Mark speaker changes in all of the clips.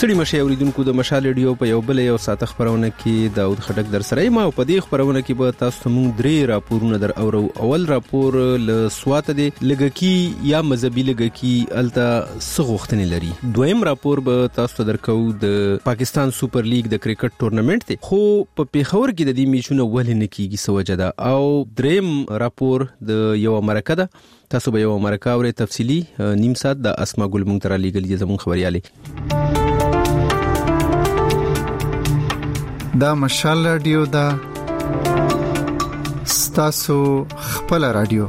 Speaker 1: ستړي مشه اوریدونکو د مشال ریډیو په یو بل یو ساعت خبرونه کې داود خټک در سره ما په دې خبرونه کې به تاسو ته مونږ درې راپورونه در اورو. اول راپور له سوات دی لګکی یا مذهبي لګکی الته سغوختنی لري. دویم راپور به تاسو ته درکو د پاکستان سوپر لیګ د کرکټ ټورنمنت دی خو په پیښور کې د دې میچونو ولې نه کیږي سوجه ده. او دریم راپور د یو مرکه ده تاسو به یو مرکه اورئ تفصیلی نیم ساعت د اسما ګل مونږ تر لګل زمون خبريالي.
Speaker 2: دا مشال رادیو دا ستاسو خپل رادیو.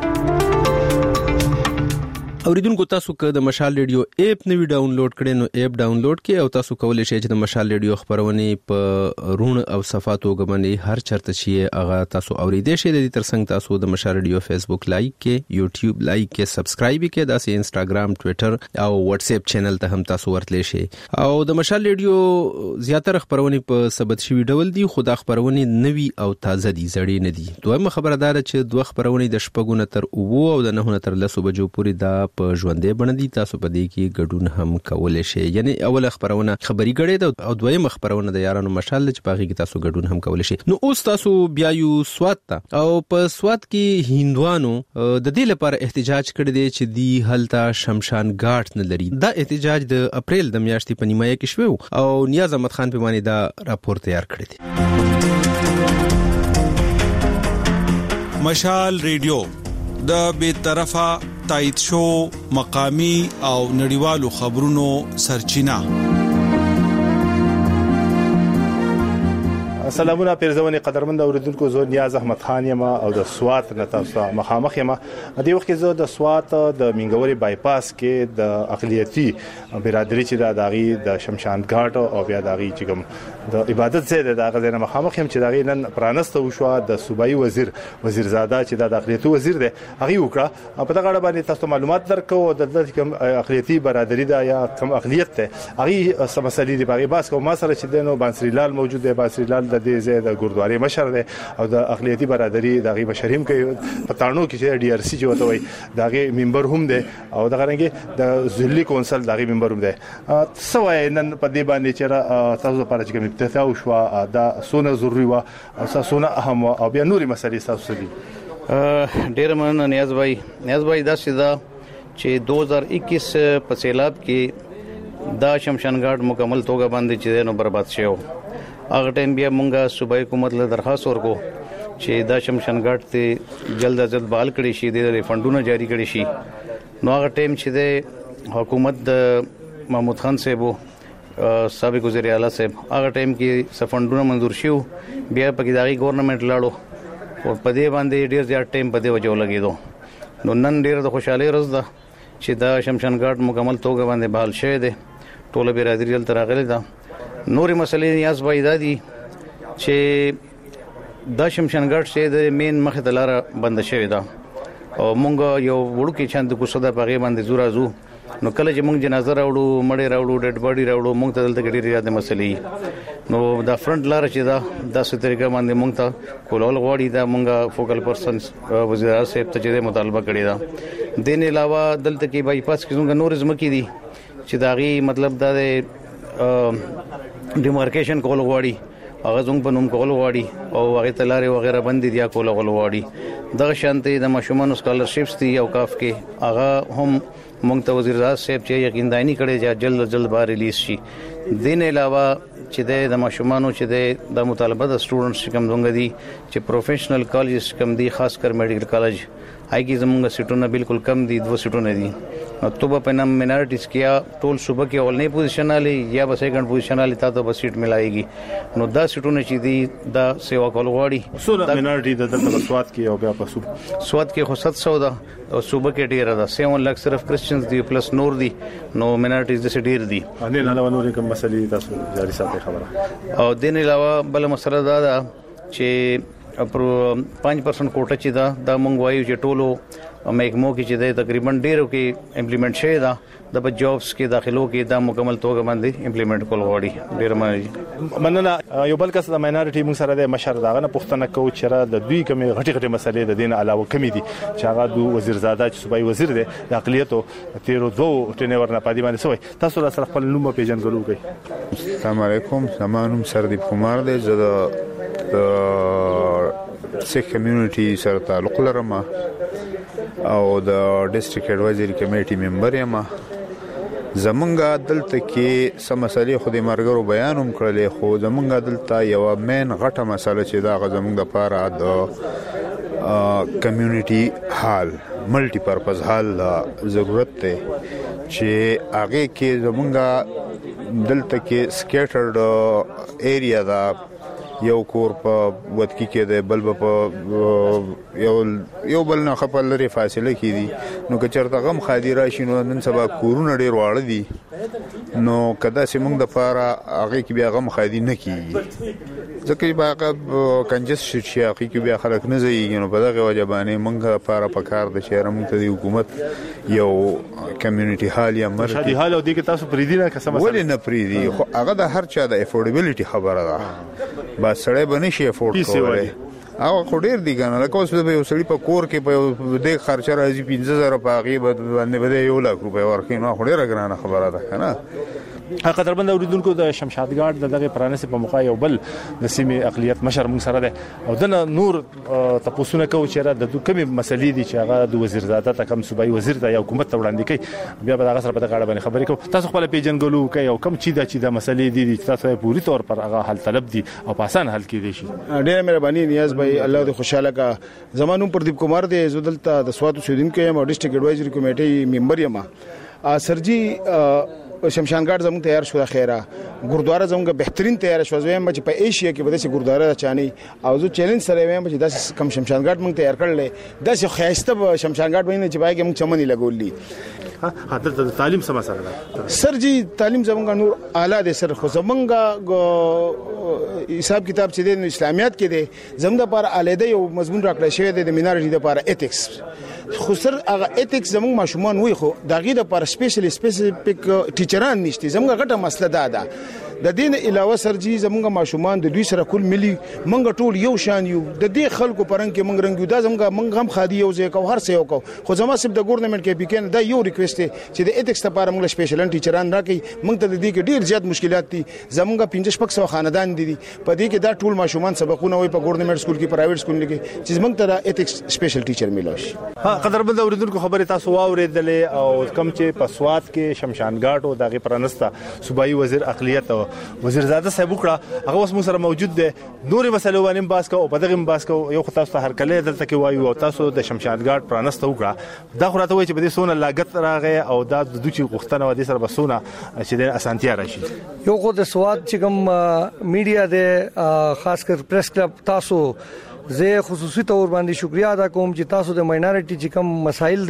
Speaker 2: اوریدونکو تاسو که د مشال ریډیو اپ نوی ډاونلوډ کړئ نو اپ ډاونلوډ کړئ او تاسو کولای شئ چې د مشال ریډیو خبرونه په رون او صفاتو غمنې هر چرته شي هغه تاسو اوریدئ شئ. د دې ترڅنګ تاسو د مشال ریډیو فیسبوک لایک کې یوټیوب لایک کې سبسکرایب کې داسې انستګرام ټوئیټر او واتس اپ چینل ته هم تاسو ورتلی شئ. او د مشال ریډیو زیاتره خبرونه په ثبت شوی ډول دي خو دا خبرونه نوی او تازه دي زړې نه دي. دویمه خبره ده چې دوه خبرونه د شپږونه تر 9 او د 9 تر 10 بجو پورې دا په ژوندې باندې تاسو په دې کې ګډون هم کولای شئ. یعنی اوله خبرونه خبري غړې ده او دویمه خبرونه د یارانو مشال چې باغی کې تاسو ګډون هم کولای شئ. نو اوس تاسو بیا یو سوات ته او په سوات کې هندوانو د دې لپاره احتجاج کړی دی چې دی هلته شمشان ګاټ نه لري. دا احتجاج د اپریل د میاشتې په نیمایه کې شوی او نیاز احمد خان په باندې دا راپور تیار کړی دی.
Speaker 3: مشال ریډیو د بی‌طرفه تایید شو مقامی او نړیوالو خبرونو سرچینه.
Speaker 4: سلامونه پیرزونی قدرمند اوریدونکو زه نیاز احمد خان یم او د سوات نه تاسو مخامخ یم. د وخت کې زه د سوات د منګوري بایپاس کې د اقلیتی برادری چې د داغي د شمشان ګاټ او بیا داغي چې کوم د عبادت ځای د داغه ځای مخامخ یم چې داغي نن پرانسته وشو د صوبایي وزیرزاده چې د اقلیتی وزیر دی هغه وکړه. په دغه اړه باندې تاسو معلومات درکو د کوم اقلیتی برادری دا یا کوم اقلیت ته هغه مسلې دی په باس کوم ما سره چې دنو بانسری لال موجود دی. بانسری لال د دې ځای د ګوردواري مشر دی او د اقلیتی برادری دغه مشریم کوي پټانو کې چې ډي ار سي چې وته وي دغه ممبر هم دی او دغه رنګي د ځلی کونسل دغه ممبر هم دی. سوای نن په دې باندې چې تاسو لپاره چې کوم افتتاح وشو دا سونه ضروري و او سونه اهم او بیا نوري مسلې تاسو دي.
Speaker 5: ډیر مننه نیاز بھائی دا سیدا چې 2021 په سیلاب کې دا شمشان ګاټ مکمل توګه باندې چې نو برباد شو. هغه ټیم بیا مونږه صوبایي حکومت له درخواست ورکو چې دا شمشان ګاټ ته جلد از جلد بحال کړي شي د فندونو جاری کړي شي. نو هغه ټیم چې د حکومت د محمود خان صاحب سابق وزیر اعلی صاحب هغه ټیم کې سفندونه منظور شو بیا په دغه ګورنمنت لاړو او په دې باندې ډیر زیات ټیم په دې وجو لګیدو. نو نن ډیر د خوشاله ورځ ده چې دا شمشان ګاټ مکمل توګه باندې بحال شوی دی. ټول برادری دلته راغلي ده. نورې مسلې نیاز بھائی دا دي چې دا شمشان ګاټ چې د مین مخه د لار بند شوی ده او مونږ یو وړو کې چاند کو صدا پغه باندې زورازو. نو کله چې مونږ جنازه راوړو مړې راوړو ډډ باډي راوړو مونږ ته دلته ډېرې یاد مسلې. نو دا فرنٹ لار چې دا داسې طریقه باندې مونږ ته کولول غواړي دا مونږ فوکل پرسن وزیر اعلی صاحب ته چې مطالبه کړی دا. دین علاوه دلته کې بایپاس کې څنګه نور زمکی دي چې داغي مطلب دا ډیمارکیشن کول غواړي هغه زنګ په نوم کول غواړي او هغه تلاري وغیرہ بندي دي کول غواړي. دغه شانتي د مشومان سکالرشپس دي او کاف کې هغه هم مونږ ته وزیر اعظم صاحب چې یقین دانی کړي چې جلد بار ریلیز شي. دین علاوه چې د مشومانو چې د مطالبه د سټوډنټس کوم زنګ دي چې پروفیشنل کالجز کوم دي خاص کر میډیکل کالج هغه زمونږ سیټونه بالکل کم دي 2 سیټونه دي. توبه په نام مینارټیز کیا ټول صوبه کې اولنې پوزیشن علي یا به سیکنډ پوزیشن علي تاسو به سیټ ملایږي. نو دا سیټونه چې دي دا سیوا کول غواړي.
Speaker 4: سوله مینارټي د سواد کې او بیا په
Speaker 5: سواد کې خو 700 ده او صوبه کې ډیر ده 7 لک صرف کرسچنز دي پلس نور دي. نو مینارټیز د ډیر دي.
Speaker 4: ان نه علاوه نور کوم مسلې تاسو جاري ساتي خبره.
Speaker 5: او دین علاوه بل مسله دا ده چې 5% کوټه چې دا مونږ وایو چې ټولو محکمو کې چې د تقریبا ډیرو کې امپلیمنٹ شوی دا د جابس کې داخلو کې دا مکمل توګه باندې امپلیمنٹ کول غواړي. ډیر
Speaker 4: مننه. یو بل کس د ماینورټي موږ سره د مشر داغه نه پوښتنه کوو چې د دوی کوم غټي مسلې د دین علاوه کمی دي چې هغه د وزیر زاده چې صوبایي وزیر دی د اقلیتو 13 ټینور نه پاتې باندې سوی. تاسو سره خپل نوم پیژنګلو کوي.
Speaker 6: السلام علیکم. زمانوم سردیپ کمار دی. زه د سیک کمیونټي سره تعلق لرم او د ډیسټریکټ ایڈوایزري کمیټي ممبر یم. زمونږ دلته کې سم مسلې خو د مرګرو بیان هم کړلې، خو زمونږ دلته یو مین غټه مسله چې دا زمونږ د پاره د کمیونټي هال ملټي پرپز هال ضرورت دی چې هغه کې زمونږ دلته کې سکیټرډ ایریا دا یو کور په ودکی کې دی، بل په یو بل نه خپل لري فاصله کې دي. نو که چېرته غم خادي راشي نو نن سبا کورونه ډېر واړه دي، نو که داسې موږ دپاره هغې کې بیا غم خادي نه کېږي، ځکه چې هغه کنجس شي هغې کې بیا خلک نه ځایېږي. نو په دغې وجه باندې موږ دپاره په کار ده چې یاره موږ ته د حکومت یو کمیونټي هال یا مرکز
Speaker 4: شادي هال او دې کې تاسو پرېږدي نه که څه مسله
Speaker 6: ولې نه پرېږدي، خو هغه د هر چا د افورډیبلټي خبره ده. بس سړی به نشي افورډ کولی. هغه خو ډېر دي که نه، لکه اوس به یو سړي په کور کې په یو دې خرچه راځي 15,000 په هغې باندې به دی 1,00,000 روپۍ ورکوي. نو خو ډېره ګرانه خبره ده که نه.
Speaker 4: قدرمن اوریدونکو د شمشادګارد دغه پرانسي په موقع یو بل د سیمې اقلیت مشر موږ سره ده او دنه نور تاسو کو چې را د کومې مسلې دي چې هغه د وزیر زاده ته کم صوبایي وزیر ته یا حکومت ته وړاندې کوي، بیا به هغه سره په دغه اړه باندې خبرې کوو. تاسو خپل پیژنګلو کوي او کم چې د مسلې دي چې تاسو پوری طور پر هغه حل طلب دي او په آسان حل کې دي شي.
Speaker 7: ډېر مهرباني نیاز بھائی، الله دې خوشاله کا. زمانوم پردیپ کمار دې زدلته د سواد اوسیدونکو یم او ډیسټریکټ ایڈوایزري کمیټې ممبر یم. سرجی شمشانګارد زموږ تیار شو خیره، ګردواره زموږ بهترین تیار شو. زم چې په ایشیا کې بده سي ګردواره چاني او زه چیلنج سره وایم چې داس کم شمشانګارد موږ تیار کړل، داس خیاسته شمشانګارد باندې چې باګه موږ چمنې لګولې.
Speaker 4: حاضر د تعلیم سم سره ده
Speaker 7: سر جی تعلیم زمونږ نور اعلی دي سر، خو زمونږ حساب کتاب چې د اسلامیات کې دي زموږ لپاره الیده یو مضمون راکړی شوی دی د مینارټي لپاره ایتکس. خو سر هغه ایتکس زموږ ماشومان وي خو دغه لپاره سپیسیفیک ټیچران نشته. زموږ غټه مسله ده د دین علاوه سرجی زمونږ ماشومان د دوی سره کول ملي منګ ټول یو شان یو د دې خلکو پرنګ کې منګ رنګ یو دا زمونږ هم خادي یو ځای کو هر څه یو کو. خو زما سب د ګورنمنت کې بیکن دا یو ریکوست چې د ایتکس لپاره موږ سپیشل ټیچران راکې. موږ ته د دې کې ډیر زیات مشکلات دي. زمونږ 15 خاندان دي په دې کې دا ټول ماشومان سبقونه وي په ګورنمنت سکول کې پرایویټ سکول کې چې موږ ته د ایتکس سپیشل ټیچر ملوي.
Speaker 4: قدرمن اوریدونکو خبره تاسو واوریدلې او کم چې په سواد کې شمشانګارد او دغه پرانستا صوبایي وزیر اقلیت او وزیر زاده صاحب وکړه، هغه اوس موږ سره موجود دی. نورې مسلې باندې باس کو او په دغه باس کو یو خو تاسو هر کله دلته کې وایو او تاسو د شمشانګارد پرانستا وکړه دا خو راته وایي چې په دې سونه لاګت راغی او دا د دوی غوښتنه و دي سره بسونه چې د اسانتیا راشي.
Speaker 8: یو خو د سواد چې کوم میډیا د خاص کر پریس کلب تاسو زه خصوصي تور باندې شکریا ادا کوم چې تاسو د ماینورټي چې کوم مسایل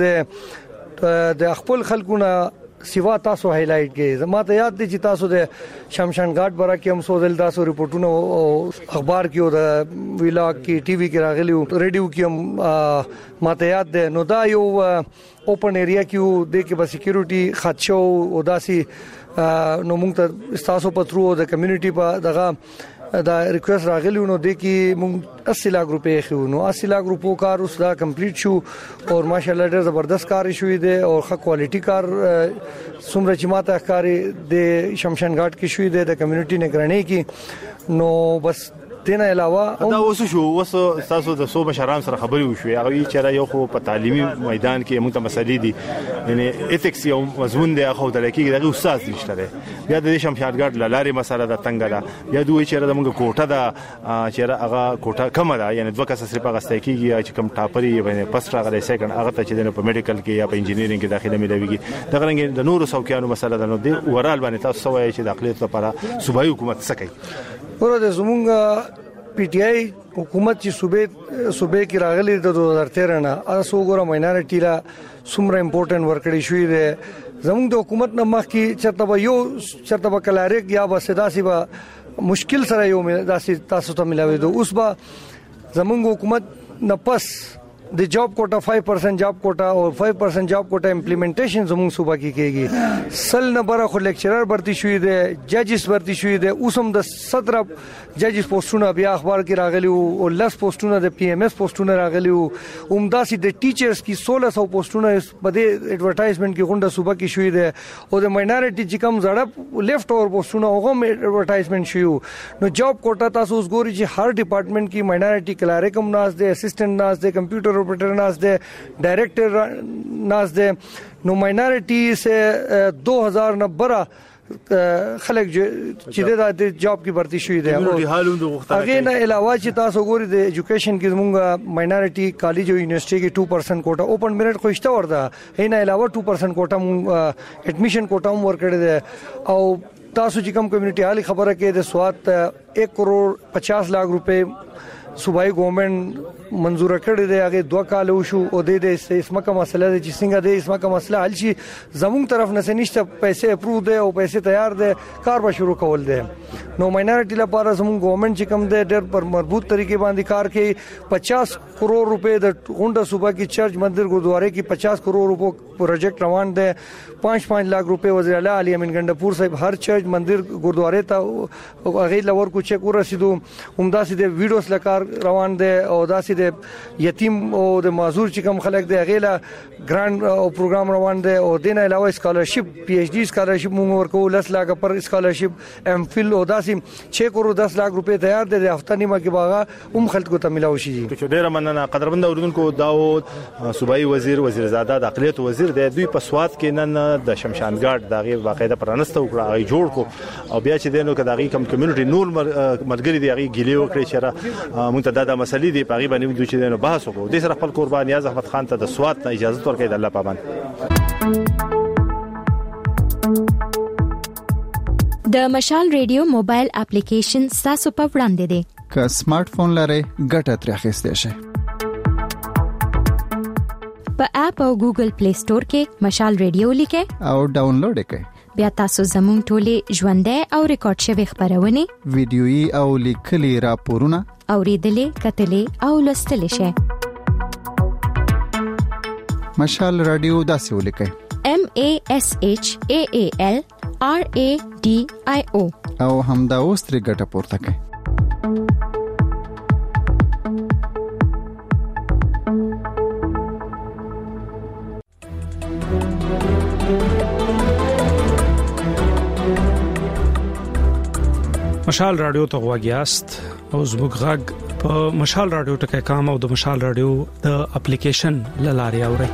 Speaker 8: د خپل خلکونه سیوا تاسو هایلایټ کې. زما ته یاد دي چې تاسو د شمشانګارد برا کې هم سوزل تاسو ریپورتونه او اخبار کې او د ویلاګ کې ټي وي کې راغلي او ریډیو کې هم ماته یاد ده. نو دا یو اوپن ایریا کې د کې به سکیورټي خدشه او داسي نو موږ ته تاسو په ترو د کمیونټي په دغه دا ریکوست راغلی نو د کې موږ 80 لک روپے خو نو 80 لک روپو کار اوس دا کمپلیټ شو او ماشاءالله ډېر زبردست کار شوې ده او ښه کوالټي کار څومره چې ماته ښکاری د شمشانګارد کې شوې ده د کمیونټي نگرانی کې. نو بس دینه علاوه
Speaker 4: دا اوس شو اوس تاسو د صوبه شرام سره خبري وشوي هغه چې یو خو په تعلیمي میدان کې موږ ته مسلې دي یعنی ایتکس یو مضمون دی خو د لکه دغه استاد نشته دی. بیا د شمشانګارد لارې مسله د تنګ ده بیا دوی چې د موږ کوټه ده چې هغه کوټه کم ده یعنی دوه کس سره په غسته کېږي چې کم ټاپري باندې پس راغلی سیکنډ هغه ته چې په میډیکل کې یا په انجینیرینګ کې داخله ملويږي دغه رنګ د نورو څوکیانو مسله ده. نو د اورال باندې تاسو وایي چې د اقلیت لپاره صوبایي حکومت څه کوي؟
Speaker 8: ورته زمونږ پی ټی آی حکومت چې صوبې کې راغلي د 2013 نه اسو ګره ماینورټي لا څومره امپورټنت ورکړی شوې ده. زموږ د حکومت نه مخکې چرته به کلاریک یا به صدا سی به مشکل سره یو داسې تاسو ته ملاوي دو اوس به زمونږ حکومت نه پس د جاب کوټا 5% جاب کوټا او 5% جاب کوټا امپلیمنټیشن زموږ صوبه کې کېږي. سل نمبر خو لیکچرر برتی شوې ده, ججز برتی شوې ده, اوس هم د 17 ججز پوسټونه بیا اخبار کې راغلي او 10 پوسټونه د پی ایم ایس پوسټونه راغلي او عمداسي د ټیچرز کی 1600 پوسټونه په دې ایڈورټایزمنت کې غونډه صوبه کې شوې ده او د ماینورټي چې کم زړه لیفټ اور پوسټونه هغه ایڈورټایزمنت شوی. نو جاب کوټا تاسو اوس ګوري چې هر ډپارټمنٹ کې ماینورټي کلریکم ناز ده, اسسټنټ ناز ده, کمپیوټر ऑपरेटर नाज दे, डायरेक्टर नाज दे. No minority से 2012 خلک چې د جاب کې भर्ती شوې ده. هغه نه علاوه چې تاسو ګوري د ایجوکیشن کې زمونږ ماینورټي کالج او یونیورسيټي کې 2% کوټا اوپن میرټ خوشته ورده, هیڅ نه علاوه 2% کوټا مونږ اډمیشن کوټا هم ورکړی ده. او تاسو چې کوم کمیونټي حالي خبره کې د سواد 1 کروڑ 50 लाख रुपए صوبایي ګورنمنت منزور کړی دی. هغه 2 کال وشو او د اسمه کا مسله د چې څنګه د اسمه کا مسله حل شي زموږ طرف نه نشته, پیسې اپروو دي او پیسې تیار دي, کار به شروع کول دي. نو ماینورټي لپاره زموږ ګورنمنت چې کوم دی ډېر پر مربوط طریقې باندې کار کوي. 50 کروڑ روپے د غونډه صوبه کې چرچ مندر ګردواره کې 50 کروڑ روپے پروجیکټ روان دی. 5 लाख रुपए وزیر اعلی علی امین ګندپور صاحب هر چرچ مندر ګردواره ته هغه لور کو چیک ورسېدو. عمداسي د ویډیوز لکار روان دي او داسې د یتیم او د معذور چې کوم خلک دی هغه لا ګرانټ او پروګرام روان دي. او دینه علاوه اسکالرشپ پی ایچ ډی اسکالرشپ موږ ورکو 10 लाख پر اسکالرشپ ام فل او داسې 6 کروڑ 10 लाख रुपए تیار دي. د هفته نیمه کې باغه خلکو ته ملاوي شي.
Speaker 4: ډیره مننه قدرمن اوریدونکو. داود صوبایي وزیر زاده د اقلیت وزیر دی. دوی په سواد کې نن د شمشانګاډ دغه واقعده پرانسته وکړه, هغه جوړ کو او بیا چې دینو کې دغه کم کمیونټي نور مرګري دی هغه ګیلې وکړي چې مونږ ته د مسلې دی په غیبه نیو چې دینو بحث وکړو. د سره خپل قربان نیاز احمد خان ته د سواد ته اجازه ورکړي. د الله پابند.
Speaker 9: د مشال ریډیو موبایل اپلیکیشن تاسو په وړاندې دی.
Speaker 10: که سمارټ فون لرئ ګټه ترې اخیستئ شئ.
Speaker 9: په اپ او ګوګل پلی سٹور کې مشال ریډیو لیکئ
Speaker 10: او ډاونلوډ کړئ.
Speaker 9: بیا تاسو زموږ ټولې ژوندۍ او ریکارډ شوی خبرونه
Speaker 10: ویډیويي او لیکلي راپورونه
Speaker 9: اوریدلې کتلې او لوستلې شئ.
Speaker 10: مشال رادیو داسې ولیکئ
Speaker 9: MASHAAL RADIO
Speaker 10: او همدا اوس ترې ګټه پورته کړئ.
Speaker 11: مشال رادیو ته غواګیاست او زموږ غږ په مشال رادیو ټکي کام او د مشال رادیو د اپلیکیشن لاري اوري.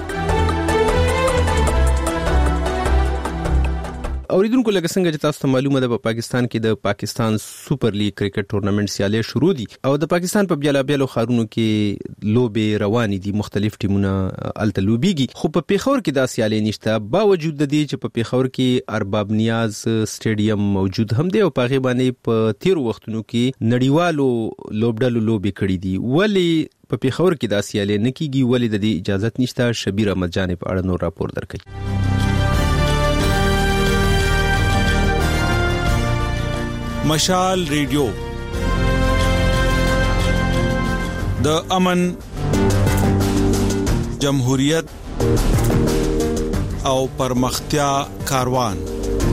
Speaker 2: اوریدونکو لکه څنګه چې تاسو ته معلومه ده په پاکستان کې د پاکستان سوپر لیګ کرکټ ټورنمنت سیالي شروع دي او د پاکستان په بیلابیلو ښارونو کې لوبې روانې دي. مختلف ټیمونه الته لوبيږي خو په پیښور کې دا سیالي نشته. باوجود د دې چې په پیښور کې ارباب نیاز سټیډیم موجود هم دی او په غیبه باندې په تیر وختونو کې نړیوالو لوبډلو لوبې کړې دي. ولی په پیښور کې دا سیالي نه کیږي؟ ولی د دې اجازه نشته؟ شبیر احمد جان په اړه نور راپور درکړي.
Speaker 3: مشال ریډیو د امن، جمهوریت او پرمختیا کاروان.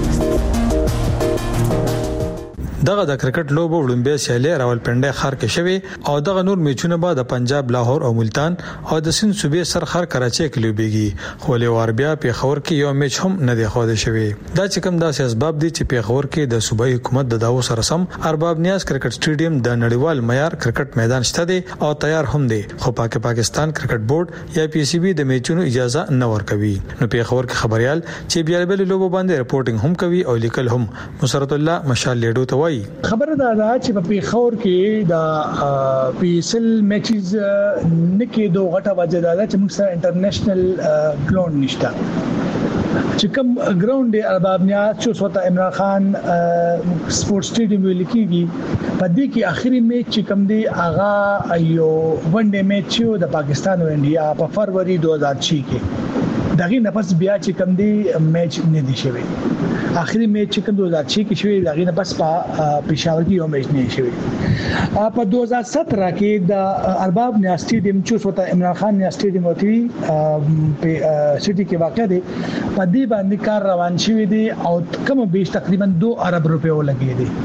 Speaker 12: دغه د کرکټ لوبو وړاندې سیالي راولپنډي ښار کې شوی او دغه نور میچونه به د پنجاب، لاهور او ملتان او د سند صوبې سرخر کراچي کې لوبيږي. خو له واربیا پیښور کې یو میچ هم نه دی خوده شوی. دا چې کوم داسې اسباب دي چې پیښور کې د صوبایي حکومت د داو سره سم ارباب نیاز کرکټ سټیډیم د نړیوال معیار کرکټ میدان شته دی او تیار هم دی. خو پاکستان کرکټ بورډ یا پی سی بي د میچونو اجازه نه ورکوي. نو پیښور کې خبريال چې بیا بل لوبو باندې رپورټینګ هم کوي او لیکل هم. مسرت الله مشال لیډو ته
Speaker 13: خبره دا چې په پیښور کې د پیسل میچز نکې دوه غټه وجه دا چې موږ سره انټرنیشنل ګراوند نشته. چې کوم ګراوند دی ارباب نیاز چې وسوته عمران خان سپورت سټیډیم ویل کیږي په دې کې اخري میچ چې کوم دی هغه یو ون ډے میچ یو د پاکستان او انډیا په فروری 2006 کې دغه نفس بیا چې کوم دی میچ نه دی شوی. آخري میچ چې 2006 کې شوی دا غینه بس په پېښور کې یو میچ نه شوی. په 2017 کې د ارباب نیا سټیډیم چې وته عمران خان نیا سټیډیم وتی په سټي کې واقع دی په دې باندې کار روان شوی دی او کوم به تقریبا 2 ارب روپے ولګي دي.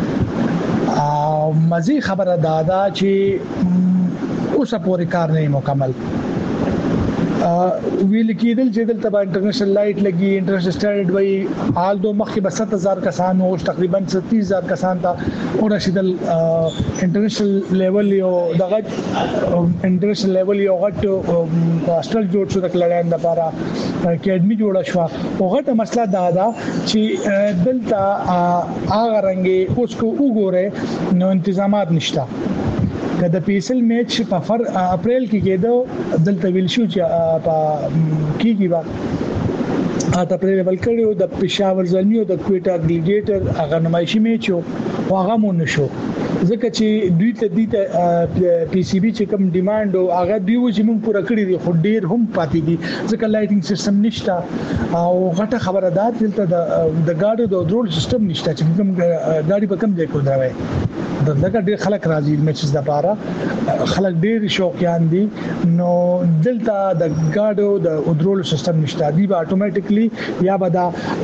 Speaker 13: مزي خبره دادا چې اوسه پورې کار نه مکمل ویل کېدل چې دلته با انټرنیشنل لایټ لګي انټرنیشنل سټانډرډ وای حال دو مخکې به 7000 کسان او تقریبا 30000 کسان ته او راشدل انټرنیشنل لیول یو دغه انټرنیشنل لیول یو غټ هاستل جوړ شو د کلایان لپاره اکیډمي جوړه شو او غټه مسله دا چې دلته هغه رنګي اوس کو وګوره نو تنظیمات نشته. د پیسل میچ په اپریل کې کېدو دلته ویل شو چې په کیږي با اته پرې ول کړو د پېښور زلمی او د کوټا ګلیډیټر هغه نمایشي میچ او هغه مون شو ځکه چې دوی ته پی سی بي چې کوم ډیماند او هغه دی چې موږ پوره کړی دي خو ډیر هم پاتې دي ځکه لایټینګ سیستم نشته او غټه خبره ده دلته د ګاډو د درول سیستم نشته چې کوم ګاډي په کوم ځای کې دراوي دغه ډیر خلک راځي میچز لپاره خلک ډیر شوقیان دي نو دلته د ګاډو د درول سیستم نشته دی به اتوماتیکلی یا به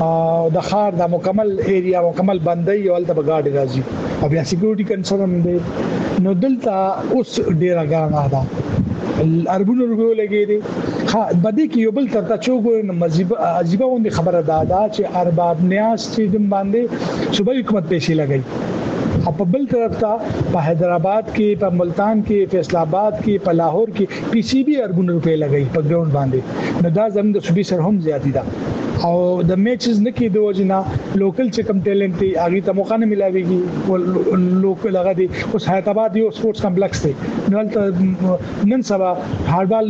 Speaker 13: د خار د مکمل ایریا مکمل بندي او الته ګاډي راځي او بیا سکیورټي کنسرن دی نو دلته اوس ډیر غاڼه ده اربونو روپیو لګي دي بده کې یو بل ترته چوغو مزيبه عجيبه وندي خبره ده چې ارباب نیاز چې دم باندې صوبایي حکومت پیسې لګي په بل طرف ته په حیدرآباد کې په ملتان کې فیصل آباد کې په لاهور کې پی سی بي اربونو روپے لګي په ګراوند باندې نو دا زموږ د صوبې سره هم زیاتی ده او د میچز نه کې د وجنا لوکل چې کم ټیلنټ دی هغه ته موقع نه ملاويږي لوکل هغه دی اوس حیدرآباد یو سپورتس کمپلیکس دی نو نن سبا هاربال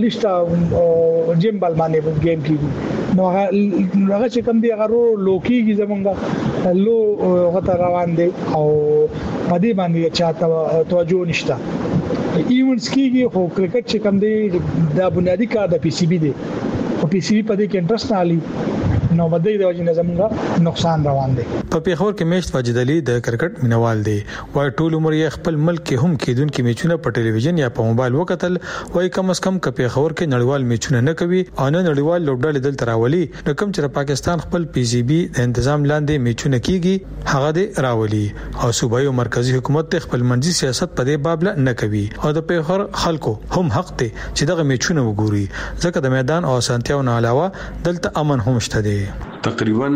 Speaker 13: نشته جیم بال باندې گیم کیږي نو هغه چې کم دی هغه لوکیږي زمونږه لو غته روان دی او پدې باندې چاته توجه نشته ایونټس کیږي خو کرکټ چې کم دی د بنیادی کار د پی سی بي دی او پی سی بي پدې کې انټرست نه علي نو بده دی چې زمونږه نقصان روان دی.
Speaker 12: په پیښور کې میشت واجد علي د کرکټ مینوال دی وای ټول عمر یې خپل ملک کې هم کېدونکو میچونه په ټلویزیون یا په موبایل وکتل وای کم از کم په پیښور کې نړیوال میچونه نه کوي او نه نړیوال لوبډال دل تراولي نو کوم چې پاکستان خپل پی سی بي د تنظیم لاندې میچونه کیږي هغه دی راولي او صوبایي او مرکزی حکومت خپل منځي سیاست په دې باب نه کوي او د پیښور خلکو هم حق دی چې دغه میچونه وګوري ځکه د میدان او سانتیاو نه علاوه دلته امن هم شته دی.
Speaker 14: تقریبا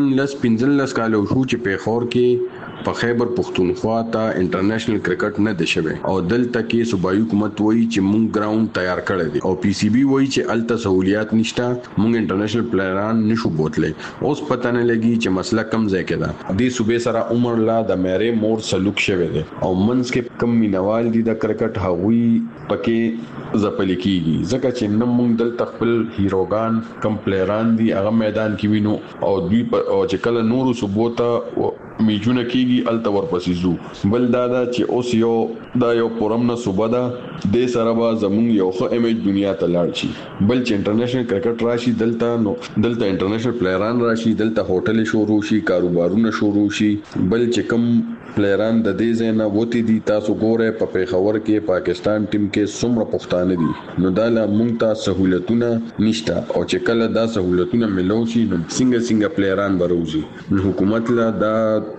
Speaker 14: 15 کال شو چې پیښور کې په خیبر پختونخوا ته انټرنیشنل کرکټ نه دی شوی او دلته کې صوبایي حکومت وایي چې مونږ ګراوند تیار کړی دی او پی سی بي وایي چې الته سہولیات نشته مونږ انټرنیشنل پلیران نشو بوتلې اوس پته نه لګي چې مسله کم ځای کې ده د صوبې سره عمر لا د مېره مور سلوک شوی دی او منځ کې کم مینوال دي د کرکټ هغوی پکې زپل کیږي ځکه چې نن موږ دلته خپل هیروګان کم پلیران دي هغه میدان کې وینو او دوی او چې کله نورو صوبو ته میجونه کیږي الته ورپسې زو بل دا چې اوس یو پرمنه صوبه ده د سره با زموږ یو ښه امیج دنیا ته لاړ شي بل چې انټرنیشنل کرکټ راشي دلته انټرنیشنل پلیران راشي دلته هوټل شروع شي کاروبارونه شروع شي بل چې کم پلیران د دې ځای نه وتی دي تاسو ګوره په پیښور کې پاکستان ټیم کې څومره پښتانه دي نو دا له مونږ ته سہولتونه نشته او چې کله دا سہولتونه ملو شي نو څنګه پلیران بروزي نو حکومت لا دا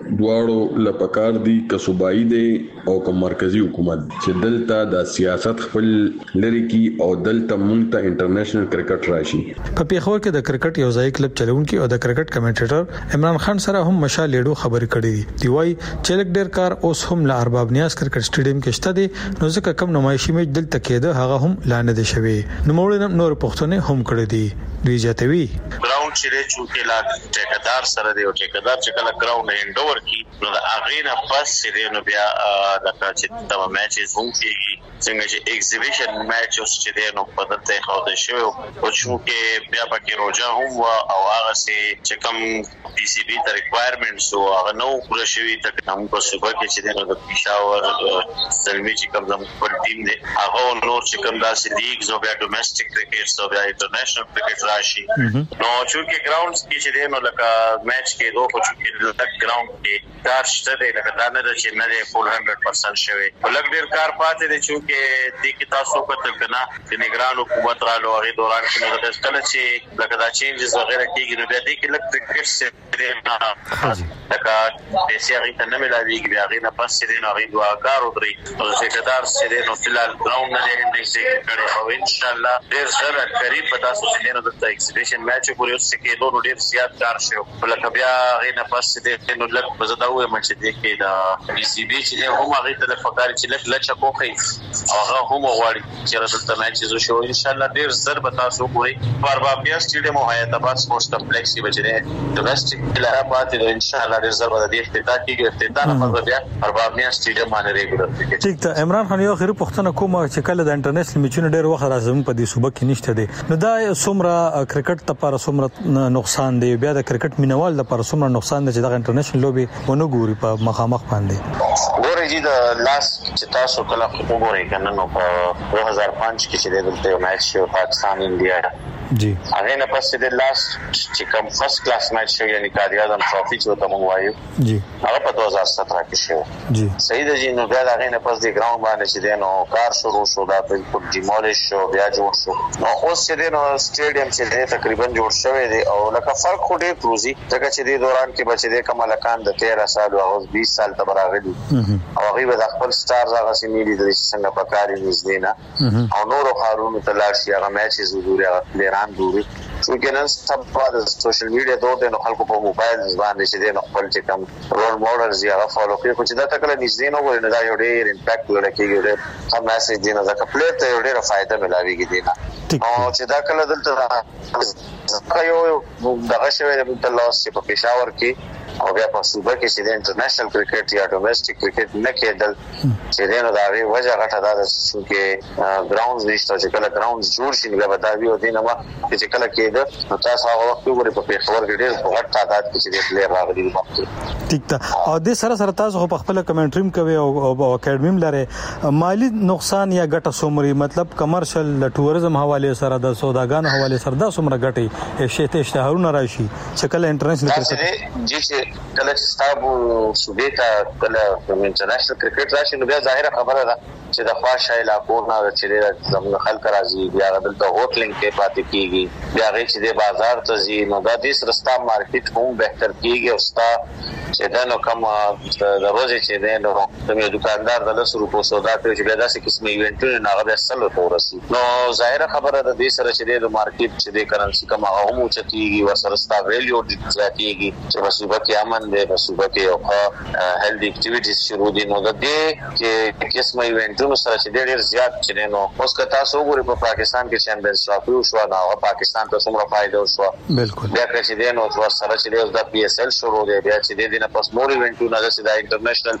Speaker 14: دواړو لپکار دي که صوبایي دي او که مرکزی حکومت چې دلته د سیاست خپل لري کی او دلته مونږ ته انټرنیشنل کرکټ راشي.
Speaker 12: په پیښور کې د کرکټ یو ځای کلب چلونکي او د کرکټ کمنټیټر عمران خان سره هم مشال لیډو خبرې کړې دی وای چې ډیر کار اوس هم له ارباب نیاز کرکټ سټیډیم کې شته دي نو ځکه کم نمایشي میچ دلته کېده هغه هم لاندې دي شوی نو موږ نور پښتون هم کړی دي دوی جاتوي
Speaker 15: ګراوند چې چونکه لا ټیکدار سره دی او ټیکدار چې کله ګراوند هندور کی نو د اغینا پس چې نو بیا د چې د میچز هم کیږي څنګه چې ایگزیبیشن میچ اوس چې دی نو په دته خو د شو او چونکه بیا پکې روجا هم او هغه چې کم پی سی بي د ریکوایرمنټس او هغه نو پوره شوی ته هم په صوبه کې چې دی نو د پېښور سلمی چې کوم زموږ پر ټیم دی هغه نور چې کوم داسې لیګز او بیا ډومېسټک کرکټ او بیا انټرنیشنل کرکټ راشي نو چې چونکه ګراوندز کې چې دی نو لکه میچ کې دوه خو چې لکه ګراوند کې کار شته دی لکه دا نه ده چې نه دی فول 100% شوی ولګ ډیر کار پاتې دی چونکه دې کې تاسو کتل کنه چې نگران حکومت رالو هغه دوران کې نو د کله چې لکه دا چینجز وغیرہ کېږي نو بیا دې کې لکه کرکټ سره لکه پیسې هغه ته نه ملاويږي بیا هغه نه پس چې نو هغه دعاګار ودري او څنګهدار چې نو فلال ګراوند نه دی چې کړي او ان شاء الله ډیر سره قریب پتا سو چې نو د ایکزیبیشن میچ پورې اوس کې دوه ډیر زیات کار شو ولکه بیا هغه نه پس چې نو لکه بزدا وې مچ دې کې دا بي سي بي چې هم هغه ته فکر چې لکه کوخي هغه هم غواړي چې راځي میچ زو شو ان شاء الله ډیر زر پتا سو پوری باربابیا سټیډیم او حیاتاباد سپورټس کمپلیکس کې بچره ډومېسټک لاره پاتې ان شاء الله ډیر زر به د افتتاح کېږي افتتاح نه پاتې بیا باربابیا سټیډیم باندې ریګولر کېږي
Speaker 12: ټیک ته عمران خان یو خیر پښتنه کومه چې کله د انټرنیشنل میچونو ډیر وخت راځم په دې صوبه کې نشته دي نو دا څومره کرکټ لپاره څومره نقصان دی بیا د کرکټ مینوال لپاره څومره نقصان دی چې د انټرنیشنل لوبي ونه ګوري په مخامخ باندې
Speaker 15: ګورې چې د لاس چې تاسو کله وګورئ کنه نو په 2005 کې چې دلته میچ شو پاکستان انډیا
Speaker 12: جی
Speaker 15: هغه نه پس د لاس چې کوم فرست کلاس میچ شو یعنی قائد اعظم ټرافي چې ته مونږ وایو
Speaker 12: جی
Speaker 15: هغه په 2017 کې شو
Speaker 12: جی
Speaker 15: صحیح دی نو بیا هغه نه پس د ګراوند باندې چې نو کار شروع شو دا بالکل ډیمولیش شو بیا جوړ شو نو اوس چې نو سټیډیم چې تقریبا جوړ شوی دی او لکه فرق خو ډیر پروزي ځکه چې د دوران کې بچی د کمالکان د 13 سال او 20 سال ته راغلي او هغه د خپل سٹارز هغه سیمې د څنګه پکاري نږدې نه او نور خارونو تلاشي هغه میچ زوري هغه دوری چې نن سبا د سوشل میډیا دوه نو خلکو په موبایل باندې چې د خپل چې کوم رول ماډلز یا فالو کوي چې دا تکل نږدې نو ورنه دا یو ډېر امپیکټ ورکیږي ډېر هم میسج دی نه ځکه پلیټ ته ډېر فائدہ ملاويږي دی نه او چې دا کله دلته یو دغه شوی د لاس چې په پېښور کې او بیا په صوبه کې چې د انټرنیشنل کرکټ یا ډومېسټک کرکټ نه کېدل چې دینو دا وی وجه غټه ده چې ګراوندز نشته چې کله ګراوندز جوړ شي بیا به دا وی او دینه ما چې کله کېده نو تاسو هغه وخت وګورئ په پېښور کې ډېر غټ تعداد کې چې د پلیئر راغلي دي
Speaker 12: ټیک ته او د سره تاسو په خپل کمنټریم کوي او اکیډمیم لري مالی نقصان یا ګټه سومري مطلب کمرشل ټوریزم حواله سره د سوداګانو حواله سره دا سومره ګټي شته اشتهارونه راشي چې کله انټرنیشنل کرکټ
Speaker 15: کله چې تاسو صوبې ته کله انټرنیشنل کرکټ راشي نو بیا ظاهره خبره ده چې د خواشه علاقو نه چې زموږ خلک راځي بیا دلته هوټلینګ کې پاتې کیږي بیا چې د بازار ته ځي نو دا د سرستا مارکیټ هم بهتر کیږي او ستا چې دا نو کوم د روزي چې نو کوم دکاندار د 10 روپو سودا کوي چې داسې قسمه ایونټونه نه غوښتل سره ورسي نو ظاهره خبره ده د سره چې د مارکیټ چې د کرنسي کوم هم چتيږي ورسرستا ویلیو د ځاتيږي چې صوبه کې امن دی صوبه کې او هیلث اکټیویټیز شروع دي نو د دې کې قسمه ایونټونو سره چې ډېر زیات چې نو اوس که تاسو وګورئ په پاکستان کې چیمپیونز ټرافي شو دا پاکستان ته څومره فائدہ وشو
Speaker 12: بالکل
Speaker 15: بیا چې دی نو ور سره چې د پی اس ال شروع دی بیا چې د نه پس نور ایونټونه د سیدا انټرنیشنل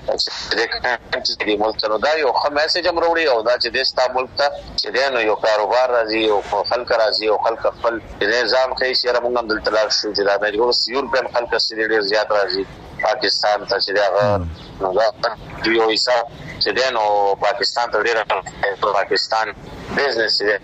Speaker 15: د ملک ته دا یو میسج هم وروړي او دا چې د استانبول ته چې دی نو یو کاروبار راځي او خلک راځي او خلک خپل نظام کوي چې موږ هم دلته لاړ شو چې دا د یورپین خلک سره ډېر زیات راځي پاکستان ته چې هغه نو دا یو حساب چې دنو پاکستان ته ډېر پاکستان بزنس دی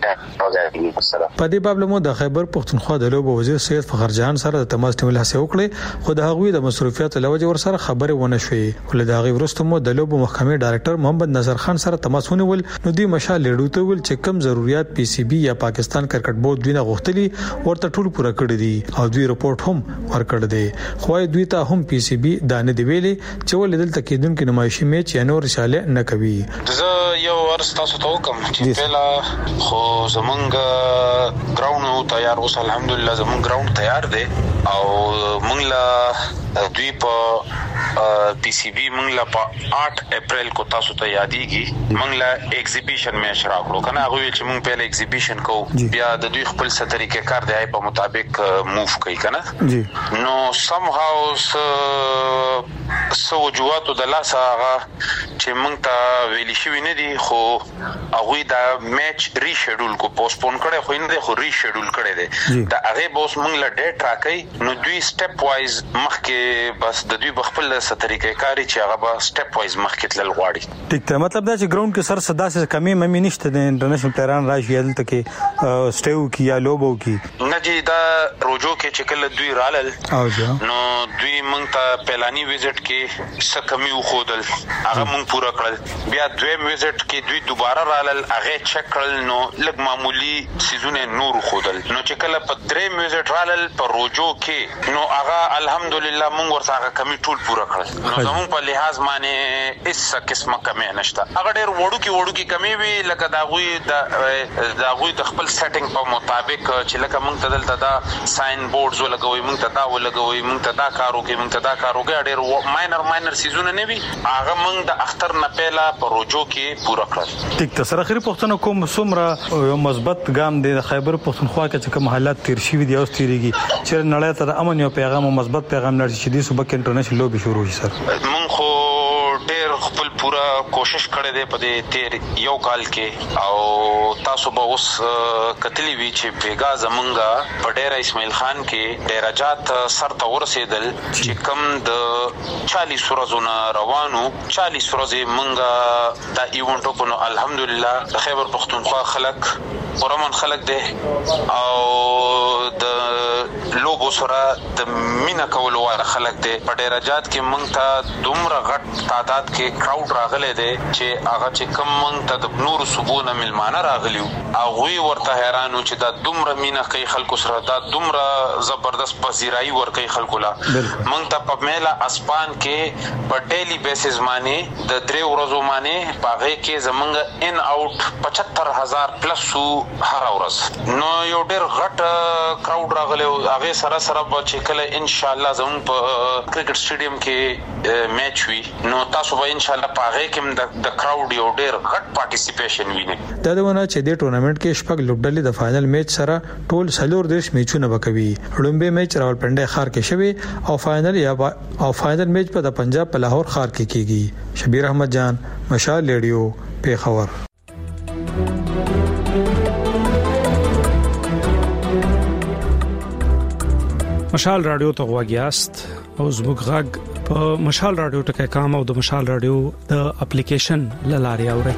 Speaker 12: په دې باب له مو د خیبر پښتونخوا د لوبو وزیر سید فخر جهان سره د تماس نیول هڅه وکړه خو د هغوی د مصروفیت لوجه ور سره خبره ونه شوې ول د هغه ورسته مو د لوبو محکمې ډایرکټر محمد نظر خان سره تماس ونیول نو دی مشال لیډو ته ول چې کم ضرورت پی سی بی یا پاکستان کرکټ بورډ دوی نه غوښتلی ورته ټول پوره کړی دي او دوی رپورټ هم ورکړ دي خو دوی ته هم پی سی بی دانه دی ویلي چې ول دلته کېدونکو نمایشي میچ یا نور شاله نه کوي
Speaker 16: زه یو ورس تاسو ته وکم چې پهلا خو زمونږ ګراوند تیار اوس الحمدلله زمونږ ګراوند تیار دی او مونږ لا دوی په پی سی بی مونږ لا په 8 اپریل کو تاسو ته یادېږي مونږ لا ایگزیبیشن میچ راکړو کنه هغه چې مونږ په ایگزیبیشن کو بیا د دوی خپل څه طریقې کار دی په مطابق موو کوي کنه نو سم هاوس سو وجوهاتو د لاسه هغه چې موږ ته ویلي شوی نه دي خو هغه دا میچ ریشډول کو پوسټپون کړي خو نه دی خو ریشډول کړي دي دا هغه بوس موږ له ډیټ راکې نو دوی سټپ وایز مخکې بس د دوی بخپل طریقې کاری چې هغه به سټپ وایز مخکې تلل غواړي
Speaker 12: ټیک ته مطلب دا چې ګراوند کې سر صدا سره کمی مې نشته د انټرنیشنل پلیران راشي دلته کې سټیو کی یا لوبو کی
Speaker 16: نه جی دا روجو کې چې کله دوی رالل نو دوی موږ ته پلاني ویزټ کې څه کمی وخودل هغه موږ پورا کړل بیا دویم ویزټ کې دوی دوباره رالل هغه چک کړل نو لږ معمولی سيزونه نور خودل نو چې کله په دریم ویزټ رالل په روجو کې نو هغه الحمدلله موږ ورته هغه کمی ټول پورا کړل نو زموږ په لحاظ باندې هیڅ قسمه کمی نشته هغه ډېر وړو کې کمی وی لکه دا غوي د خپل سیټینګ په مطابق چې لکه موږ ته دلته دا ساين بورډز ولګوي موږ ته دا ولګوي موږ ته دا کارو کې ډېر ماینر سيزونه نه وي هغه موږ د اختر نه پهلا په روجو کې پورا کړل
Speaker 12: ټیک ته سره اخري پښتنه کوم سمره یو مثبت ګام دی د خیبر پښتونخوا کې چې کوم حالات تیر شي دي او تیریږي چې نړۍ ته امن یو پیغام او مثبت پیغام لري چې د صوبه کې انټرنیشنل لوبي شروع شي سر
Speaker 16: موږ خو ډېر خپل پورا کوشش کړی دی په دې تیر یو کال کې او تاسو به اوس کتلی وی چې بیګا زمونږه په ډېر اسماعیل خان کې ډیرجات سر ته ورسېدل چې کم د 40 ورځې روانو 40 ورځې مونږه دا ایونټو کو نو الحمدلله د خیبر پختونخوا خلک ورمن خلک دي او د لوبو سره د مینا کولو والا خلک دي په ډیرجات کې مونږ ته دومره غټ تعداد کې کراود راغلي دي چې هغه چې کم مونږ ته د نور صوبونه ملمانه راغلیو هغه ورته حیرانو چې دا دومره مینا کوي خلکو سره دا دومره زبردست پذیرایی ور کوي خلکو لا مونږ ته په میلا اسپان کې په ډیلی بیسز باندې د 3 ورځو باندې پاغه کې زمونږ ان اوټ 75000 پلس هر ورځ نو یو ډېر غټ کراود راغلی هغه سره به چې کله ان شاء الله زموږ په کرکټ سټیډیم کې میچ وي نو تاسو به ان شاء الله پاغه کې د کراود یو ډېر غټ پارټیسیپیشن ویني
Speaker 12: دا دونه چې د ټورنمنت کې شپږ لوبډلې د فائنل میچ سره ټول سلور دیش میچونه وکوي لومبه میچ راولپنډي ښار کې شوی او فائنل میچ په د پنجاب په لاهور ښار کې کیږي شبیر احمد جان مشال ریډیو پیښور
Speaker 11: مشال رادیو ته غواګیاست او زموږ غږ په مشال رادیو ټکي کام او د مشال رادیو د اپلیکیشن لاري اوري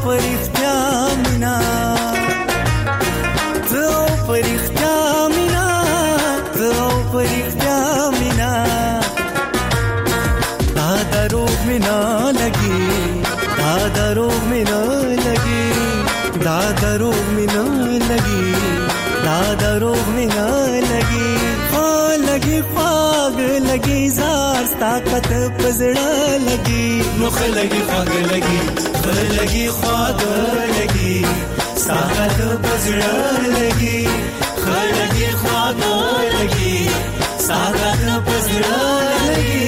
Speaker 17: پرختیا مینا تو پرختیا مینا تو پرختیا مینا دروغ مینا لگی دروغ مینا لگی دروغ مینا لگی دروغ مینا لگی لگی خواگ لگی زار طاقت پزړه لگی نوخ لگی خواگ لگی لگی خواگ لگی طاقت پزړه لگی لگی خواگ لگی طاقت پزړه لگی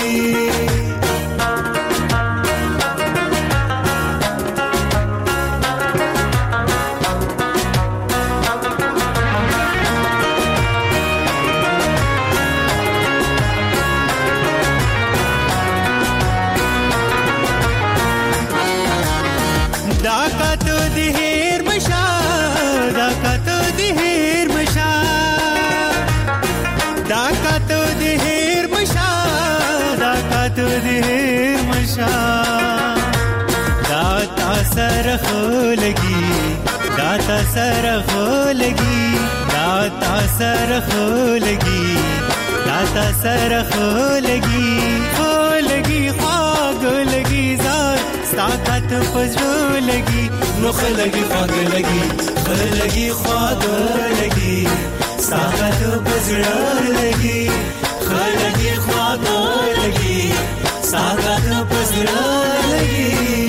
Speaker 17: सरख लगी दाता सरख लगी दाता सरख लगी दाता सरख लगी हो लगी खाग लगी जार ताकत पजो लगी नख लगी खाग लगी लगी खाग लगी ताकत पजो लगी लगी खाग लगी ताकत पजो लगी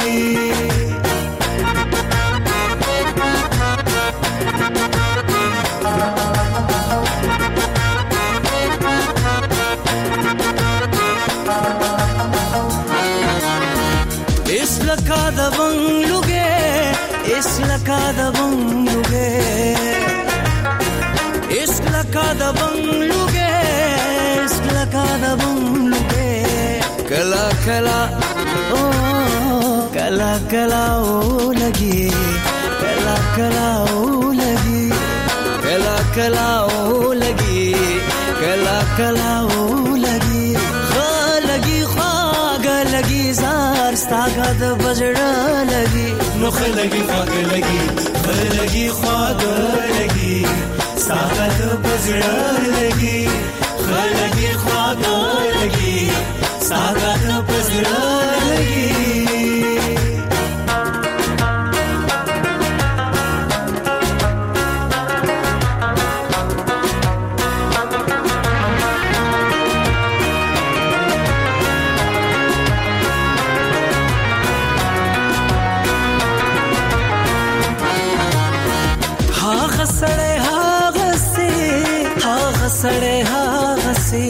Speaker 17: Islakada bangluge islakada bangluge islakada bangluge islakada bangluge kala kala oh kala kala oh lagi kala kala oh lagi kala kala oh lagi kala kala oh lagi lagi khag lagi zar ताकत बजड़ा लगी नख लगी खाग लगी लगी खाग लगी ताकत बजड़ा लगी लगी खाग लगी ताकत बजड़ा लगी सड़े हाँ से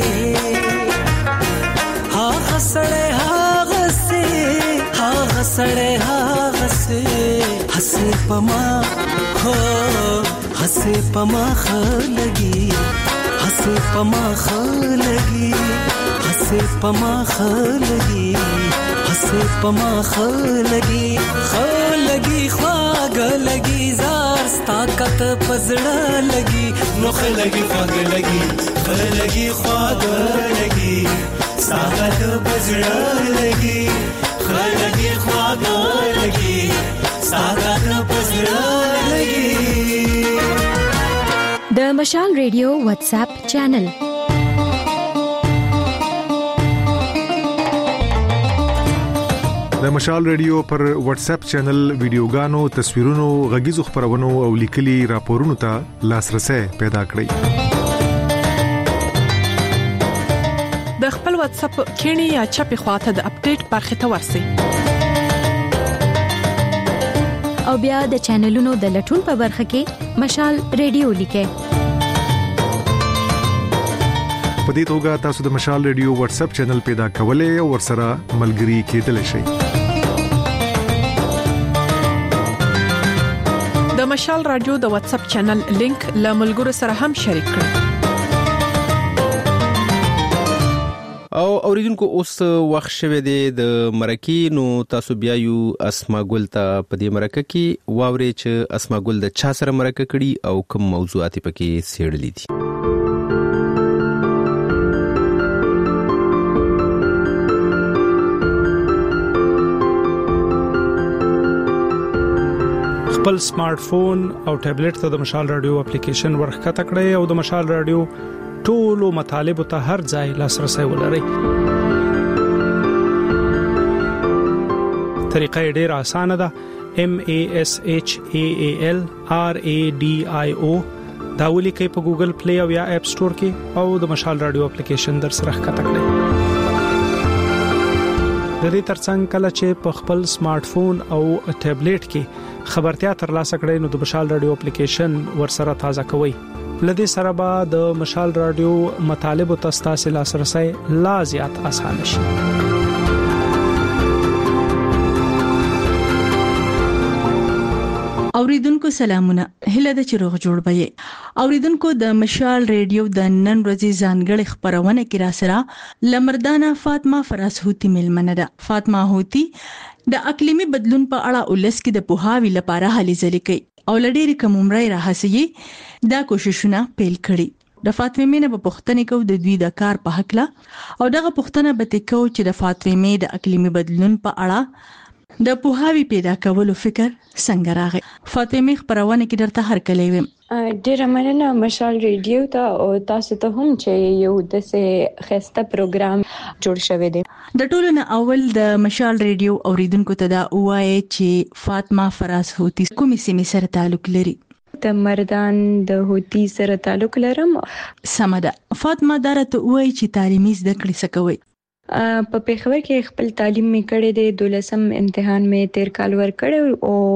Speaker 17: हाँ सड़े हाँ से हाँ सड़े हाँ से हंसे पमा हो हंसे पमा ख लगी हंसे पमा ख लगी हंसे पमा ख लगी हंसे पमा ख लगी ख्वाग लगी जार ताकत पजड़ा लगी नख लगी ख्वाग लगी ख्वाग लगी ताकत पजड़ा लगी लगी ख्वाग लगी ताकत पजड़ा लगी
Speaker 9: द मशाल रेडियो व्हाट्सएप चैनल
Speaker 18: د مشال ریډیو پر واتس اپ چینل ویډیوګانو تصویرونو غږیزو خبرونو او لیکلي راپورونو ته لاسرسي پیدا کړئ
Speaker 19: د خپل واتس اپ کینی یا چپی خواته د اپډیټ برخه ته ورسئ
Speaker 9: او بیا د چینلونو د لټون په برخه کې مشال ریډیو لیکئ
Speaker 18: په دې توګه تاسو د مشال ریډیو واتس اپ چینل پیدا کولای او ورسره ملګري کېدلی شئ
Speaker 19: د مشال رادیو د واتس اپ چینل لینک له ملګرو سره هم شریک کړئ
Speaker 2: او اوریدونکو اوس وخت شوه د مرکې نو تاسو بیا یو اسما ګل ته په دې مرکه کې واوري چې اسما ګل د چا سره مرکه کړي او کوم موضوعات پکې سیړلې دي
Speaker 11: خپل سمارټ فون او ټابلیټ ته د مشال رادیو اپلیکیشن ورخکته کړئ او د مشال رادیو ټولو مطالب ته هر ځای لاسرسي ولرئ. طریقه ډیره اسانه ده. MASHALRADIO دا ولیکئ په ګوګل پلی او یا اپ سٹور کې او د مشال رادیو اپلیکیشن در سره ښکته کړئ. د دې ترڅنګ کله چې په خپل سمارټ فون او ټابلیټ کې خبرتیا ترلاسه کړئ نو د مشال رادیو اپلیکیشن ورسره تازه کوئ. لدې سره به د مشال رادیو مطالب ته تاسو لاسرسي لا زیات اسانه شي.
Speaker 20: اوریدونکو سلامونه، هله د چروغ جوړ بې. اوریدونکو د مشال ریډیو د نن ورځې ځانګړي خبرونه کې را سره لمردانه فاطمه فراس هوتی ملمنه ده. فاطمه هوتی د اقلیمي بدلون په اړه ولس کې د پوهاوي لپاره هلې ځلې کوي او لډېری کوم عمرای راهسي دا کوششونه پیل کړي. د فاطمه نه په پښتنې کو د دوی د کار په حق لا او دغه پښتنه به تکو چې د فاطمه د اقلیمي بدلون په اړه د پوهاوی پیدا کولو فکر څنګه راغی. فاطمه خبرونه کې درته هر کله ویم.
Speaker 21: ډیره مننه مشال ریډیو ته او تاسو ته هم چې یو دسه خسته پروګرام جوړ شوی دی.
Speaker 20: د ټولو نه اول د مشال ریډیو اوریدونکو ته دا وایي چې فاطمه فراس هوتی کومې سیمې سره تعلق لري؟
Speaker 21: د مردان د هوتی سره تعلق لرم.
Speaker 20: سمده. فاطمه درته وایي چې تعلیمي زده کړې سکوي.
Speaker 21: په پیښور کې خپل تعلیم می کړی دی. 12م امتحان می 13 کال ور کړی او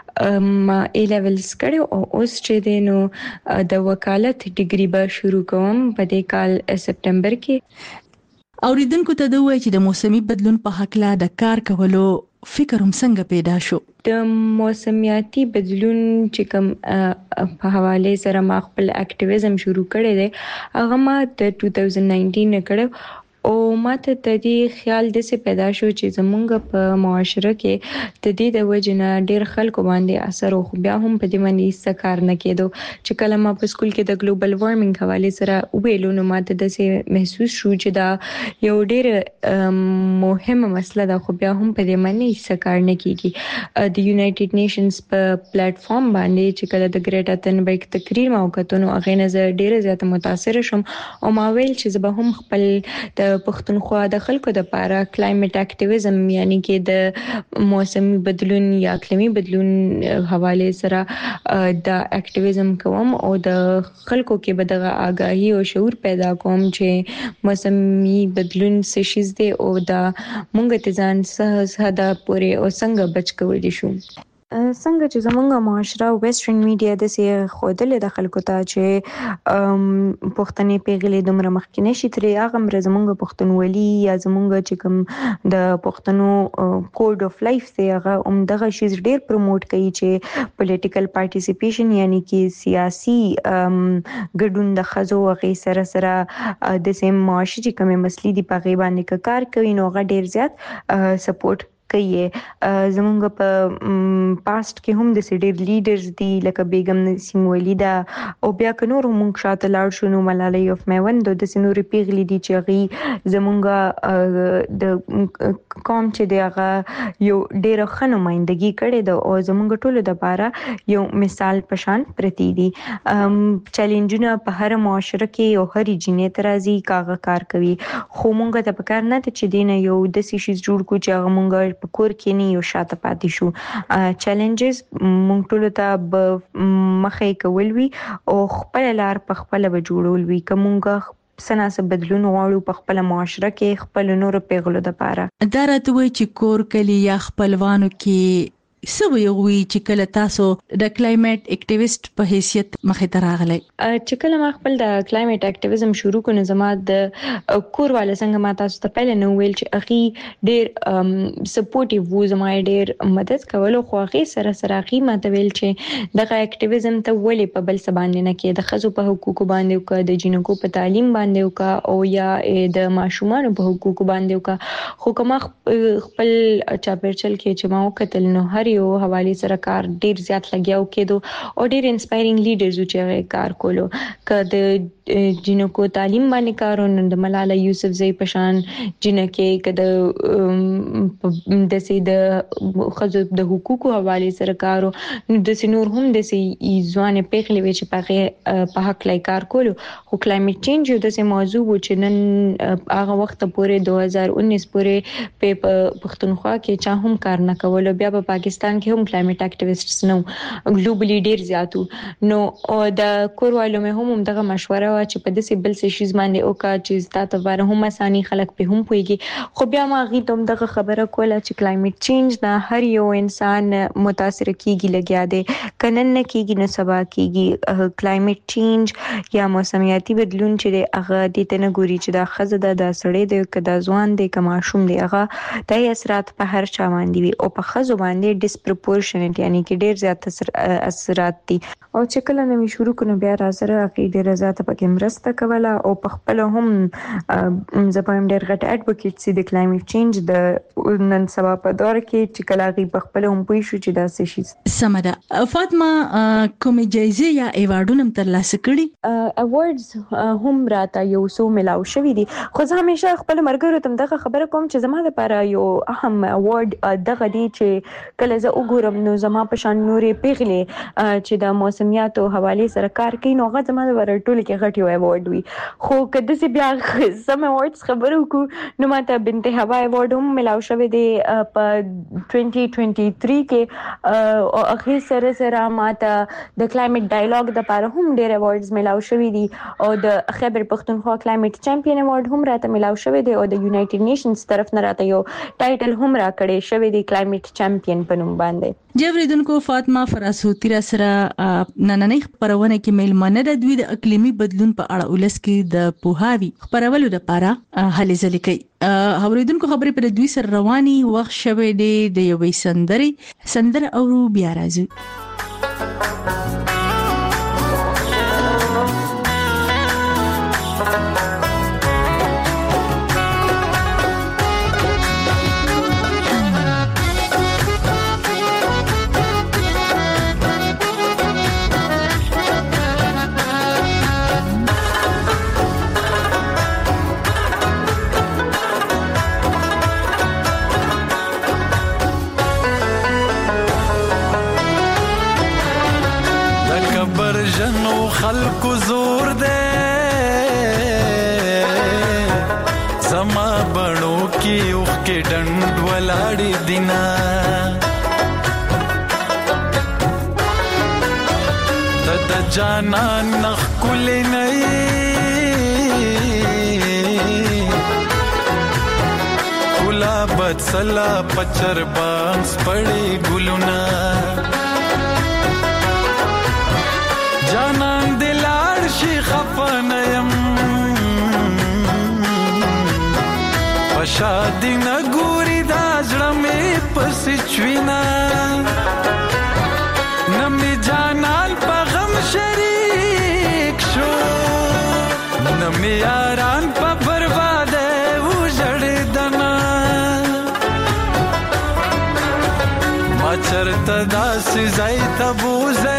Speaker 21: ما ای لیولز کړی او اوس چې دی نو د وکالت ډیګري به شروع کوم په دې کال سپټمبر کې.
Speaker 20: اوریدونکو ته دوی چې د موسمي بدلون په حق لا د کار کولو فکر هم څنګه پیدا شو؟
Speaker 21: د موسمیاتي بدلون چې کوم په حواله سره ما خپل اکټیویزم شروع کړی دی هغه ما د 2019 نه کړو او ماته د دې خیال د څه پیدا شو چې زمونږ په معاشره کې د دې د وجنه ډېر خلکو باندې اثر او بیا هم په دې باندې سکار نه کېدو چې کله ما په سکول کې د ګلوبل وارمنګ حواله سره ویلو نو ماته د څه محسوس شو چې دا یو ډېر مهمه مسله ده خو بیا هم په دې باندې سکار نه کیږي. د یونایټډ نیشنز په پلیټ فارم باندې چې کله د ګریټا تنبرګ تقریر ما وکړو نو هغه نه ډېر زیات متاثر شوم او ما ویل چې زه به هم خپل د پښتونخوا د خلکو د لپاره کلایمټ اکټیویزم یعنی کې د موسمي بدلون یا اقلیمي بدلون حواله سره د اکټیویزم کوم او د خلکو کې به د آگاهی او شعور پیدا کوم چې موسمي بدلون څه شي دی او د مونږ ته ځان سه د پورې او څنګه بچ کولای شو. څنګه چې زمونږ معاشره ویسټرن میډیا د سي خودل د خلکو ته چې پښتني پیغلې دومره مخکینه شي ترې هغه مر زمونږ پښتونولي یا زمونږ چې کوم د پښتنو کوډ اف لایف دی هغه دغه شی ډیر پروموټ کوي چې پولیټیکل پارټیسیپیشن یعنی کې سیاسي ګډون د خزو غي سره د سیم معاشري چې کومه مسلې دی په غي باندې کار کوي نو هغه ډیر زیات سپورټ کوي. زمونږ په پاست کې هم د سډیر لیډرز دي لکه بیگم نسیم ولیدا او بیا که نور مونږ شاته لاړ شو نو ملالۍ اف میوند د سنوري پیغلي دي چې غي زمونږ د قوم چې دغه یو ډیر ښه نمائندګي کړي د او زمونږ ټولو د لپاره یو مثال پشان پرتی دي. چیلنجونه په هر معاشره کې او هر جنې ترازی کاغه کار کوي خو مونږ ته پکار نه چې دینه یو د سې شي جوړ کو چې مونږ په کور کې نه یو شاته پاتې شو. چیلنجز مونږ ټول ته مخې کول وی او خپل لار په خپل به جوړول وی کومګه سناسه بدلون غواړو په خپل معاشره کې خپل نور پیغلو د پاره.
Speaker 20: دا راته وی چې کور کلی یا خپلوانو کې سوي وي چې کله تاسو د کلایمټ اکټیویست په حیثیت مخې ته راغلی.
Speaker 21: چې کله ما خپل د کلایمټ اکټیویزم شروع کړم زما د کورواله څنګه ما تاسو ته پهل نو ویل چې اخی ډیر سپورټیو وو زما ډیر مدد کولو خو اخی سره اخی ما ته ویل چې دغه اکټیویزم ته ولې په بل څه باندې نه کې د خزو په حقوقو باندې او د جنکو په تعلیم باندې او یا د ماشومان په حقوقو باندې خو کوم خپل چاپرچل کې چې ما وکتل نو هر هر یو حواله سره کار ډیر زیات لګیاو کېدو او ډیر انسپایرینګ لیډرز چې کار کولو کده جنکو تعلیم باندې کارونه د ملاله یوسفزئی پشان جنکه کده د سید خزو د حقوقو حواله سره کارو د سنور هم د سی ځوان پیغلې وی چې په حق لای کار کولو خو کلایمټ چینج یو د موضوع و چې نن هغه وخت پورې 2019 پورې په پښتونخوا کې چا هم کار نه کول بیا په پاکستان کې هم کلایمټ اکټیویسټس نو ګلوبلی ډیر زیاتو نو او د کوروالو مې هم دغه مشوره وا چې په دې بل څه شیز باندې او کا چې تاسو واره هم اساني خلک په هم پويږي خو بیا ما غي دوم دغه خبره کوله چې کلایمټ چینج نه هر یو انسان متاثر کیږي لګیا دی کنن نه کیږي نو سبا کیږي کلایمټ چینج یا موسمیاتي بدلون چې هغه د تنه ګوري چې د خزه د سړې د کدا ځوان د کماشوم دی هغه د اثرات په هر چا باندې وي او په خزو باندې ډیسپروپورشنټ یعنی کې ډیر زیات اثرات دي او چې کله نو شروع کونو بیا راځره عقیده رضات پکې مرسته کوله او په خپل هم زپایم ډیر غټ اډوکیټ سي د کلایمټ چینج د نن سبا په دور کې چې کله غي په خپل هم پوي شو چې دا څه شي
Speaker 20: سمده فاطمه کومه جایزه یا ایوارډونه ترلاسه کړي
Speaker 21: ایوارډز هم راته یو څو ملاو شوی دي خو زه همیشه خپل مرګرو تم دغه خبره کوم چې زما لپاره یو اهم ایوارډ دغه دی چې کله زه وګورم نو زما په شان نورې پیغلې چې د موسمیاتو حواله سره کار کوي نو هغه زما لپاره ټول کې غټ یو ایوارډ وي خو کله چې بیا سم ایوارډز خبرو کو نو ماته بنت هوا ایوارډ هم ملاو شوی دی په 2023 کې او اخر سره ماته د کلایمټ ډایلاګ د لپاره هم ډیر ایوارډز ملاو شوی دي او د خیبر پختونخوا کلایمټ چمپیون ایوارډ هم راته ملاو شوی دی او د یونایټډ نیشنز طرف نه راته یو ټایټل هم راکړی شوی دی کلایمټ چمپیون په نوم باندې
Speaker 20: جوړیدونکو فاطمه فراسوتی را سره نننې خبرونه کې میلمنه د دوی د اقلیمي بدلون په اړه ولس کې د پوهاوی خبرولو لپاره هلې ځلې کوي اوریدونکو خبرې پر دوی سره رواني وخت شوه د یوې سندره او بیا راځي
Speaker 17: خلکو زور دے زما بڼو کې اوخ کې ډنډ ولاړې دینا د جانان نخ کولې نه गुलाबत सला पचर बांस पड़े गुलुना जानन दिलार शी खफनयम पशादी न गुरी दाजड़ा में पसिचविना नमी जानन पगम शरीक शो नमी यारान पा बर्बादे उजड़ दना माचर तदास जाई तबूजे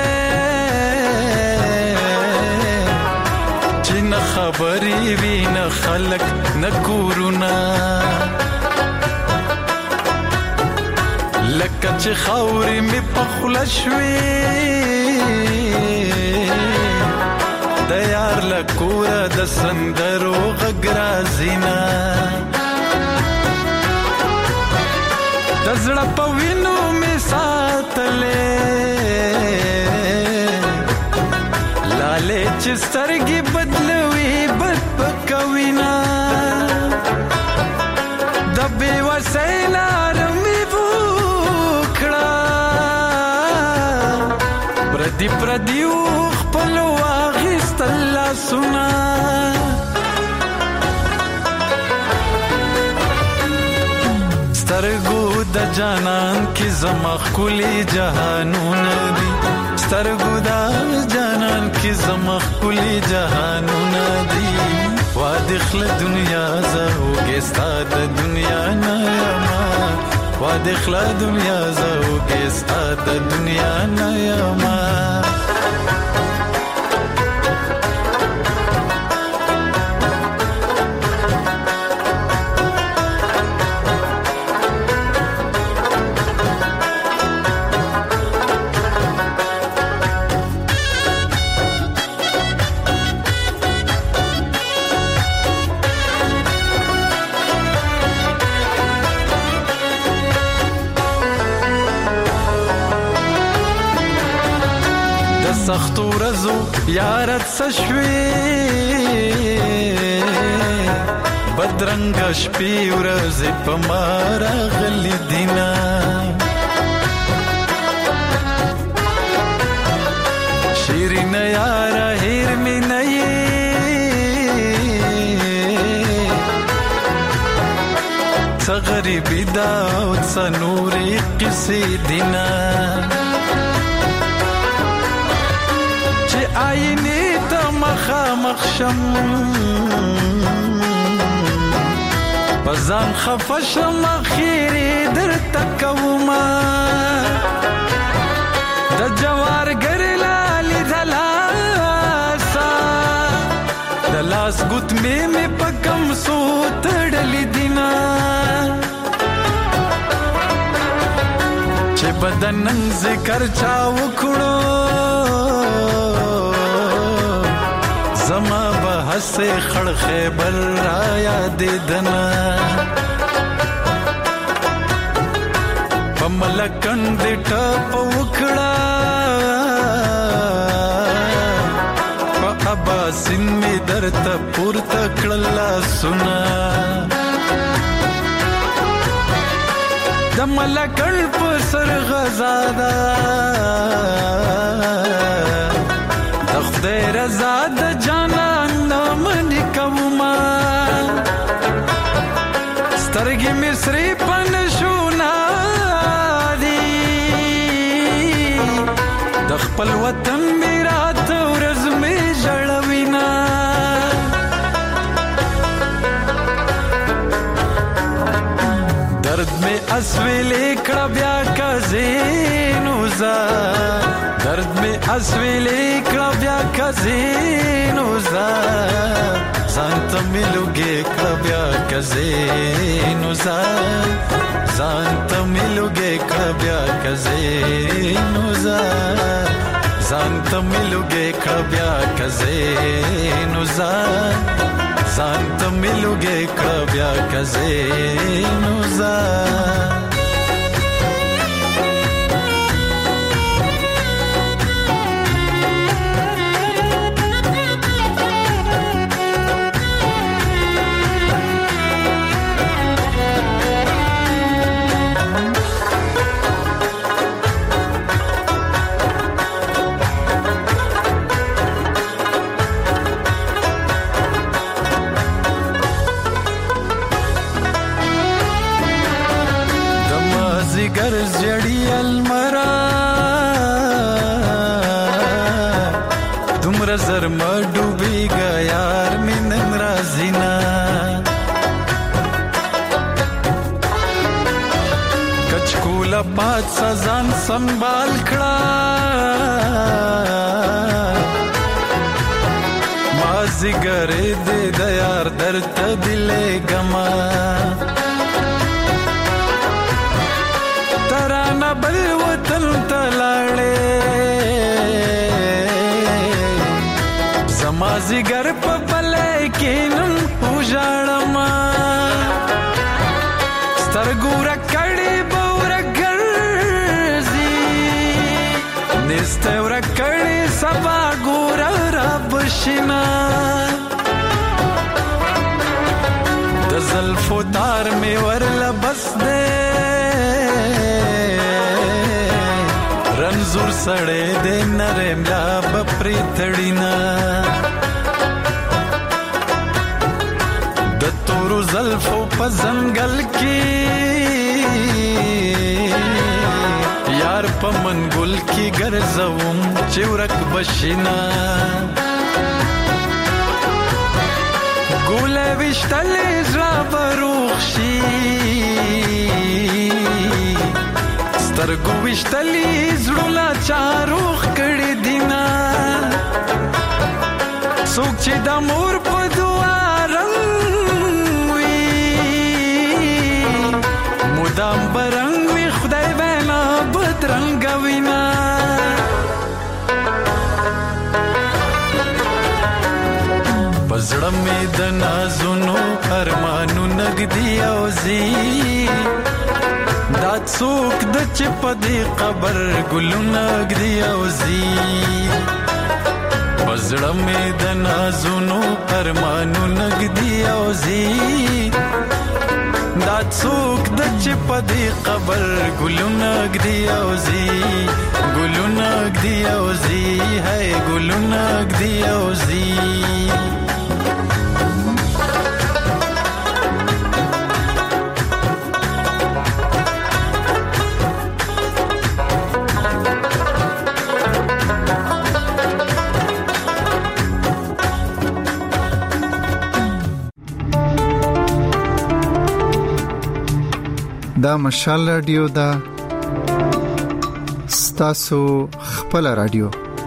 Speaker 17: जिन खबरी भी न खलक न कुरुना लकच खौरी में पखलशवी दयार लकूरा द संदरो गगराजिना दजड़ा पविनो में सातले लाले चिस्तरगी बदलवी बद पकविना दबे वसैला रमी भूखड़ा प्रदी प्रदी खपलवा खिस्तल्ला सुना سترګو د جانان کی زما خولي جهانون دي سترګو د جانان کی زما خولي جهانون دي وادخل دنیا زهوګه ستاد دنیا نه ما وا دخلا دنیا زوګې ستاد دنیا نه یما سختو رزو یارت سشوی بدرنگ شپی ورزی پمارا غلی دینا شیرین یارا هیر می نئی غریبی دا او نوری قصی دینا آینی تا مخامخ شم بزان خفشم اخیری در تکوما دا جوار گری لالی دلاسا دلاس گتمی می پکم سوت ڈلی دینا چه بدنن ذکر چاو کڑو زما بحث خړ خیبر را یاد دنا پملکن دې ټپ وکړه په اباسین می درته پورته کړلا سنا د ملکن په سر غزادا خدای رضا د جانان نامنی کوما سترګې مصری پنشونا دی د خپل وطن میرات ورځ می جړوینا درد می اسویلې کړه بیا کزینو زا درد میں اسویلے کبیا کزینو زانتا ملو گے کبیا کزینو زانتا ملو گے کبیا کزینو زانتا ملو گے کبیا کزینو زانتا ملو گے کبیا کزینو گر زړی المرا تمرا زر ما ډوبی گا یار مینن رازینا کچکولا پات سزان سنبال کړه مازی گر دې د یار درته دلې گما ترانا بل وطن تلاړې زما زیګر په بلې کې نن پوجاړما سترګور کړي بور ګرځي نسته ور کړي سبا ګور رب شینا د زلفو تار می ورل بس دې رنزور سړې دې نرم لا بپری تړینا د تورو زلفو په زنګل کې یار په منګل کې ګرځوم چې ورک بشینا ګولې وشتلې زړه بروخ شي سترګو وشتلی زړونه چاروخ کړي دینا څوک چې د مور په دعا رنګ وي مدام برنګ وي خدای بینا بدرنګ وینا پزړه مې د نازونو ارمانو نګدي او زی دا څوک د چې په دې قبر ګلونه نګدي او زی پزړه مې د نازونو ارمانو نګدي او زی دا څوک د چې په دې قبر ګلونه نګدي او زی ګلونه نګدي او زی هي ګلونه نګدي او زی
Speaker 10: دا مشال رادیو دا ستاسو خپل رادیو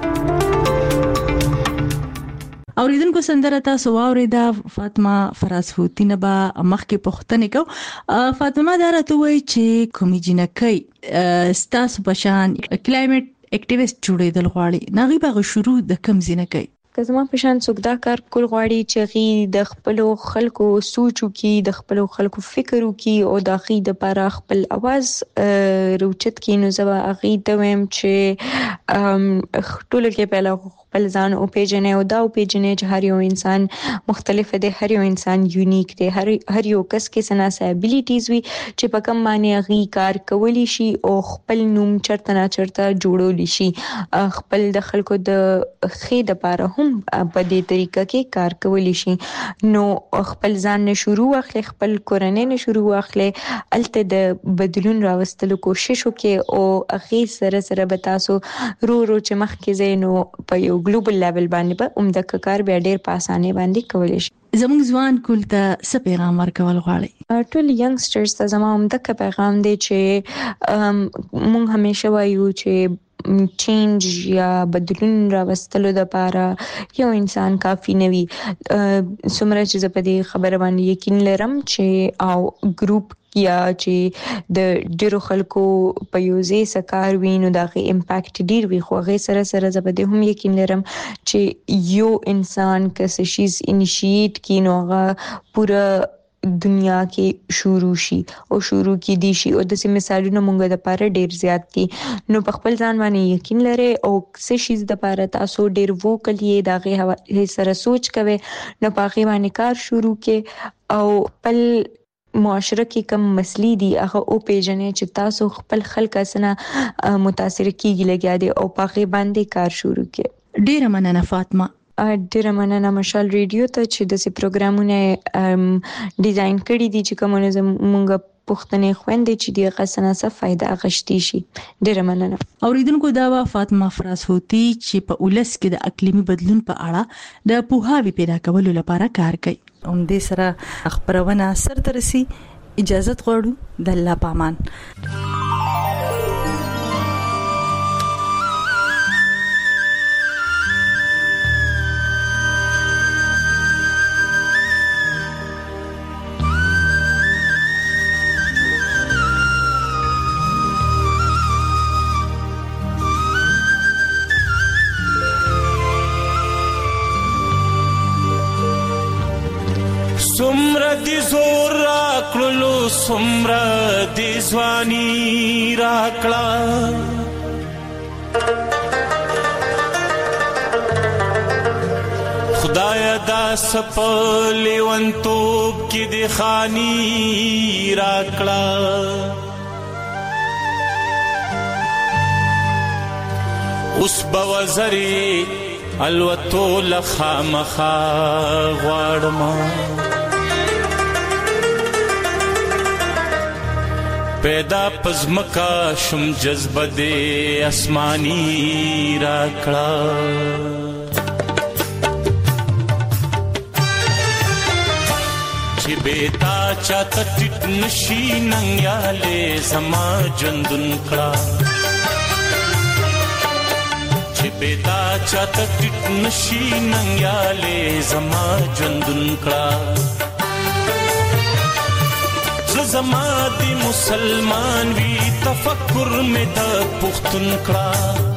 Speaker 20: اوریدونکو سندره تاسو واوریدا فاطمه فراز هوتی نه با مخکې پوښتنه کو فاطمه دا راته وایي چې کومې جنکۍ ستاسو بشان کلایمټ اکټیویسټ جوړېدل غواړي ناغي به شروع د کم جنکۍ
Speaker 21: که زما په شان څوک دا کار کول غواړي چې غي د خپل خلکو سوچو کې د خپل خلکو فکرو کې او د غي د پر خپل आवाज روچت کې نو زما غي ته ويم چې ټول کې پهلا خپل ځان او پیژنې او دا او پیژنې چې هر یو انسان مختلف دی هر یو انسان یونیک دی هر یو کس کې سناسه ابیلیټیز وي چې په کوم معنی غي کار کولی شي او خپل نوم چرته نه چرته جوړول شي خپل د خلکو د خې د پاره هم په دې طریقه کې کار کولی شي نو خپل ځان نه شروع واخلي خپل کورنۍ نه شروع واخلي الته د بدلون راوستلو کوشش وکړي او اخی سره به تاسو رو چې مخ کې زینو په یو ګلوبل لیول باندې به عمده کار به ډېر په اسانه باندې کولای شي
Speaker 20: زموږ ځوان کولته څه پیغام ورکول غواړي
Speaker 21: ټول ینګسټرز ته زموږ عمده پیغام دی چې موږ همیشه وایو چې چینج یا بدلون راوستلو د لپاره یو انسان کافی نه وي څومره چې په دې خبره باندې یقین لرم چې او ګروپ یا چې د ډیرو خلکو په یوځای سکار وینو دغه امپاکټ ډیر وي خو غي سره زبده هم یقین لرم چې یو انسان کس شیز انیشیټ کینوغه پورا دنیا کې شروع شي او شروع کې دي شي او د سیمه مثالونو مونږ د پاره ډیر زیات دي نو په خپل ځان باندې یقین لري او څه شي د پاره تاسو ډیر وکړئ دغه سره سوچ کوئ نو په هغه باندې کار شروع کې او خپل معاشره کې کوم مسلې دي هغه او پیژنې چې تاسو خپل خلک سره متاثر کیږي لګیا دي او په هغه باندې کار شروع کړئ
Speaker 20: ډیره مننه فاطمه
Speaker 21: ډیره مننه مشال ریډیو ته چې د سي پروګرامونه ډیزاین کړی دي چې کومه زموږ پښتنې خويندې چې دی غسنه څه فائدہ غشتي شي ډیره مننه
Speaker 20: اوریدونکو دا وا فاطمه فراز هوتی چې په اولس کې د اقلیمي بدلون په اړه د پوهاوی پیدا کولو لپاره کار کوي
Speaker 1: دې سره خبرونه سره ترسي اجازه غواړو د الله پامان
Speaker 22: سمرا دی زور راکلو سمرا دی زوانی راکلا خدایا دا سپلی ونتوب کی دی خانی راکلا اس بوزری الوتو لخامخا غوارما پیدا پزمکا شم جذبه دے اسمانی راکڑا چی بیتا چاته ټټ نشي ننګیاله زما ژوندون کړه چې بيتا چاته ټټ نشي ننګیاله زما ژوندون کړه زما دی مسلمان وی تفکر میں د پختون کړه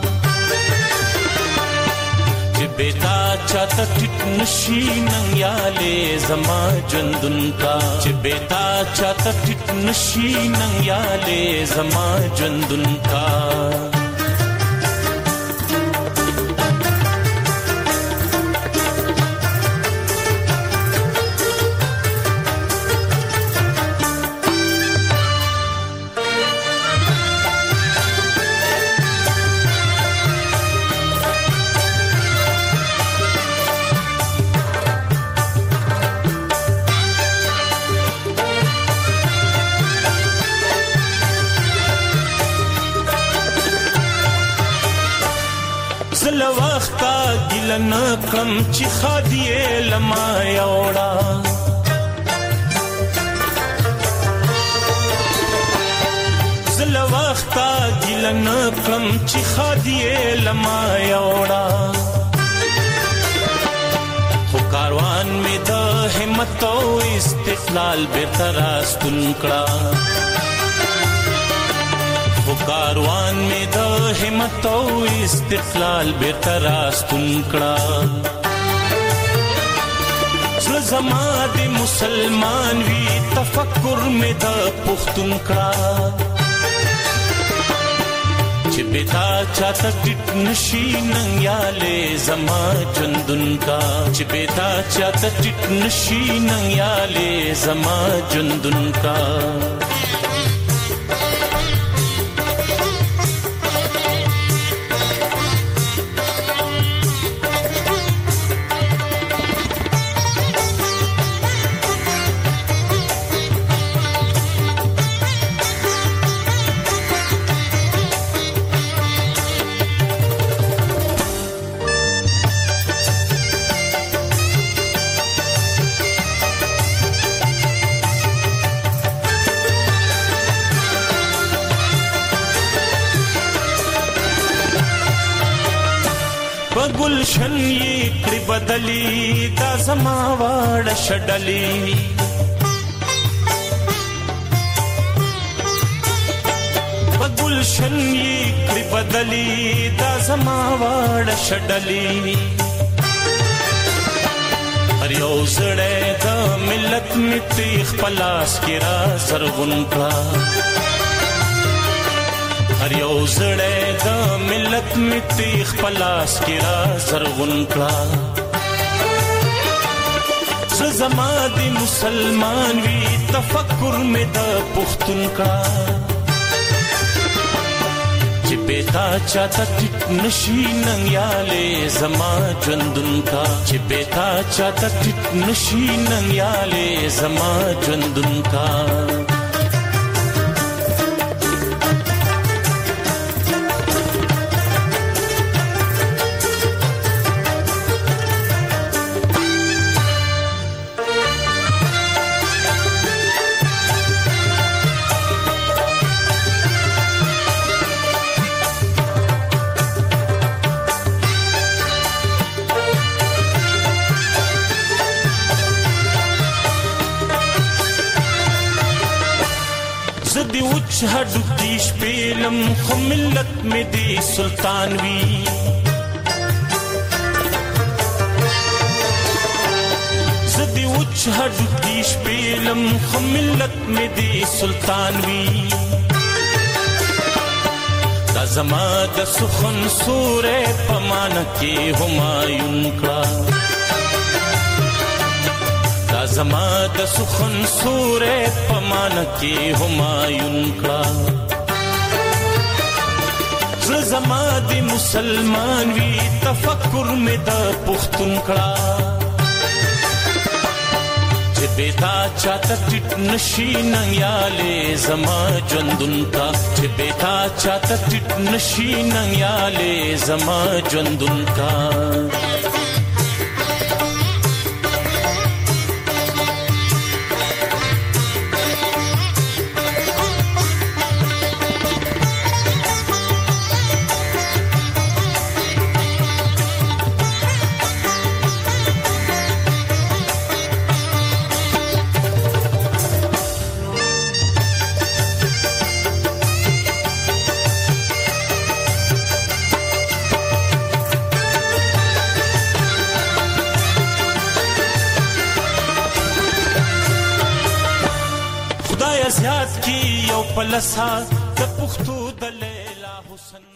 Speaker 22: چې بیتا چاته ټټ نشي ننګیاله زما ژوندون کا چې بیتا چاته ټټ نشي ننګیاله زما ژوندون کا نکم چې خادیه لما یوړا زل وختا ګل نکم چې خادیه لما یوړا خو کاروان می د همت او استقلال به تراستون کړه کاروان میں د همت او استقلال به تراستون کړه زما د مسلمان وی تفکر میں د پختون کړه چې بیتا چاته ټټ نشي ننګیاله زما ژوندون کا چې بیتا چاته ټټ نشي ننګیاله زما ژوندون کا گلشن یہ کړي بدلی دا زما واړه شډلی گلشن یہ کړي بدلی دا زما واړه شډلی هر یو زړه د ملت مټي خپلاس کې را زرغون کړه هر یو زړه د ملت مټي خپلاس کې را زرغون کړه زما دی مسلمان وی تفکر میں د پختون کړه چې بیتا چاته ټټ نشي ننګیاله زما ژوندون کا چې بیتا چاته ټټ نشي ننګیاله زما ژوندون کا हडू दीश पेलम खो मिल्लत में दे सुल्तानवी जदी उच्च हडू दीश पेलम खो मिल्लत में दे सुल्तानवी दा जमा द सुखन सूरे पमान के हुमायूं का زما د سخن سورې پمان کې همایون کا زما د مسلمان وی تفکر میں د پختون کا چې بیتا چاته ټټ نشي ننګیاله زما ژوندون کا چې بیتا چاته ټټ نشي ننګیاله زما ژوندون کا یاد کی یو پلسا د پښتو د لیلا حسن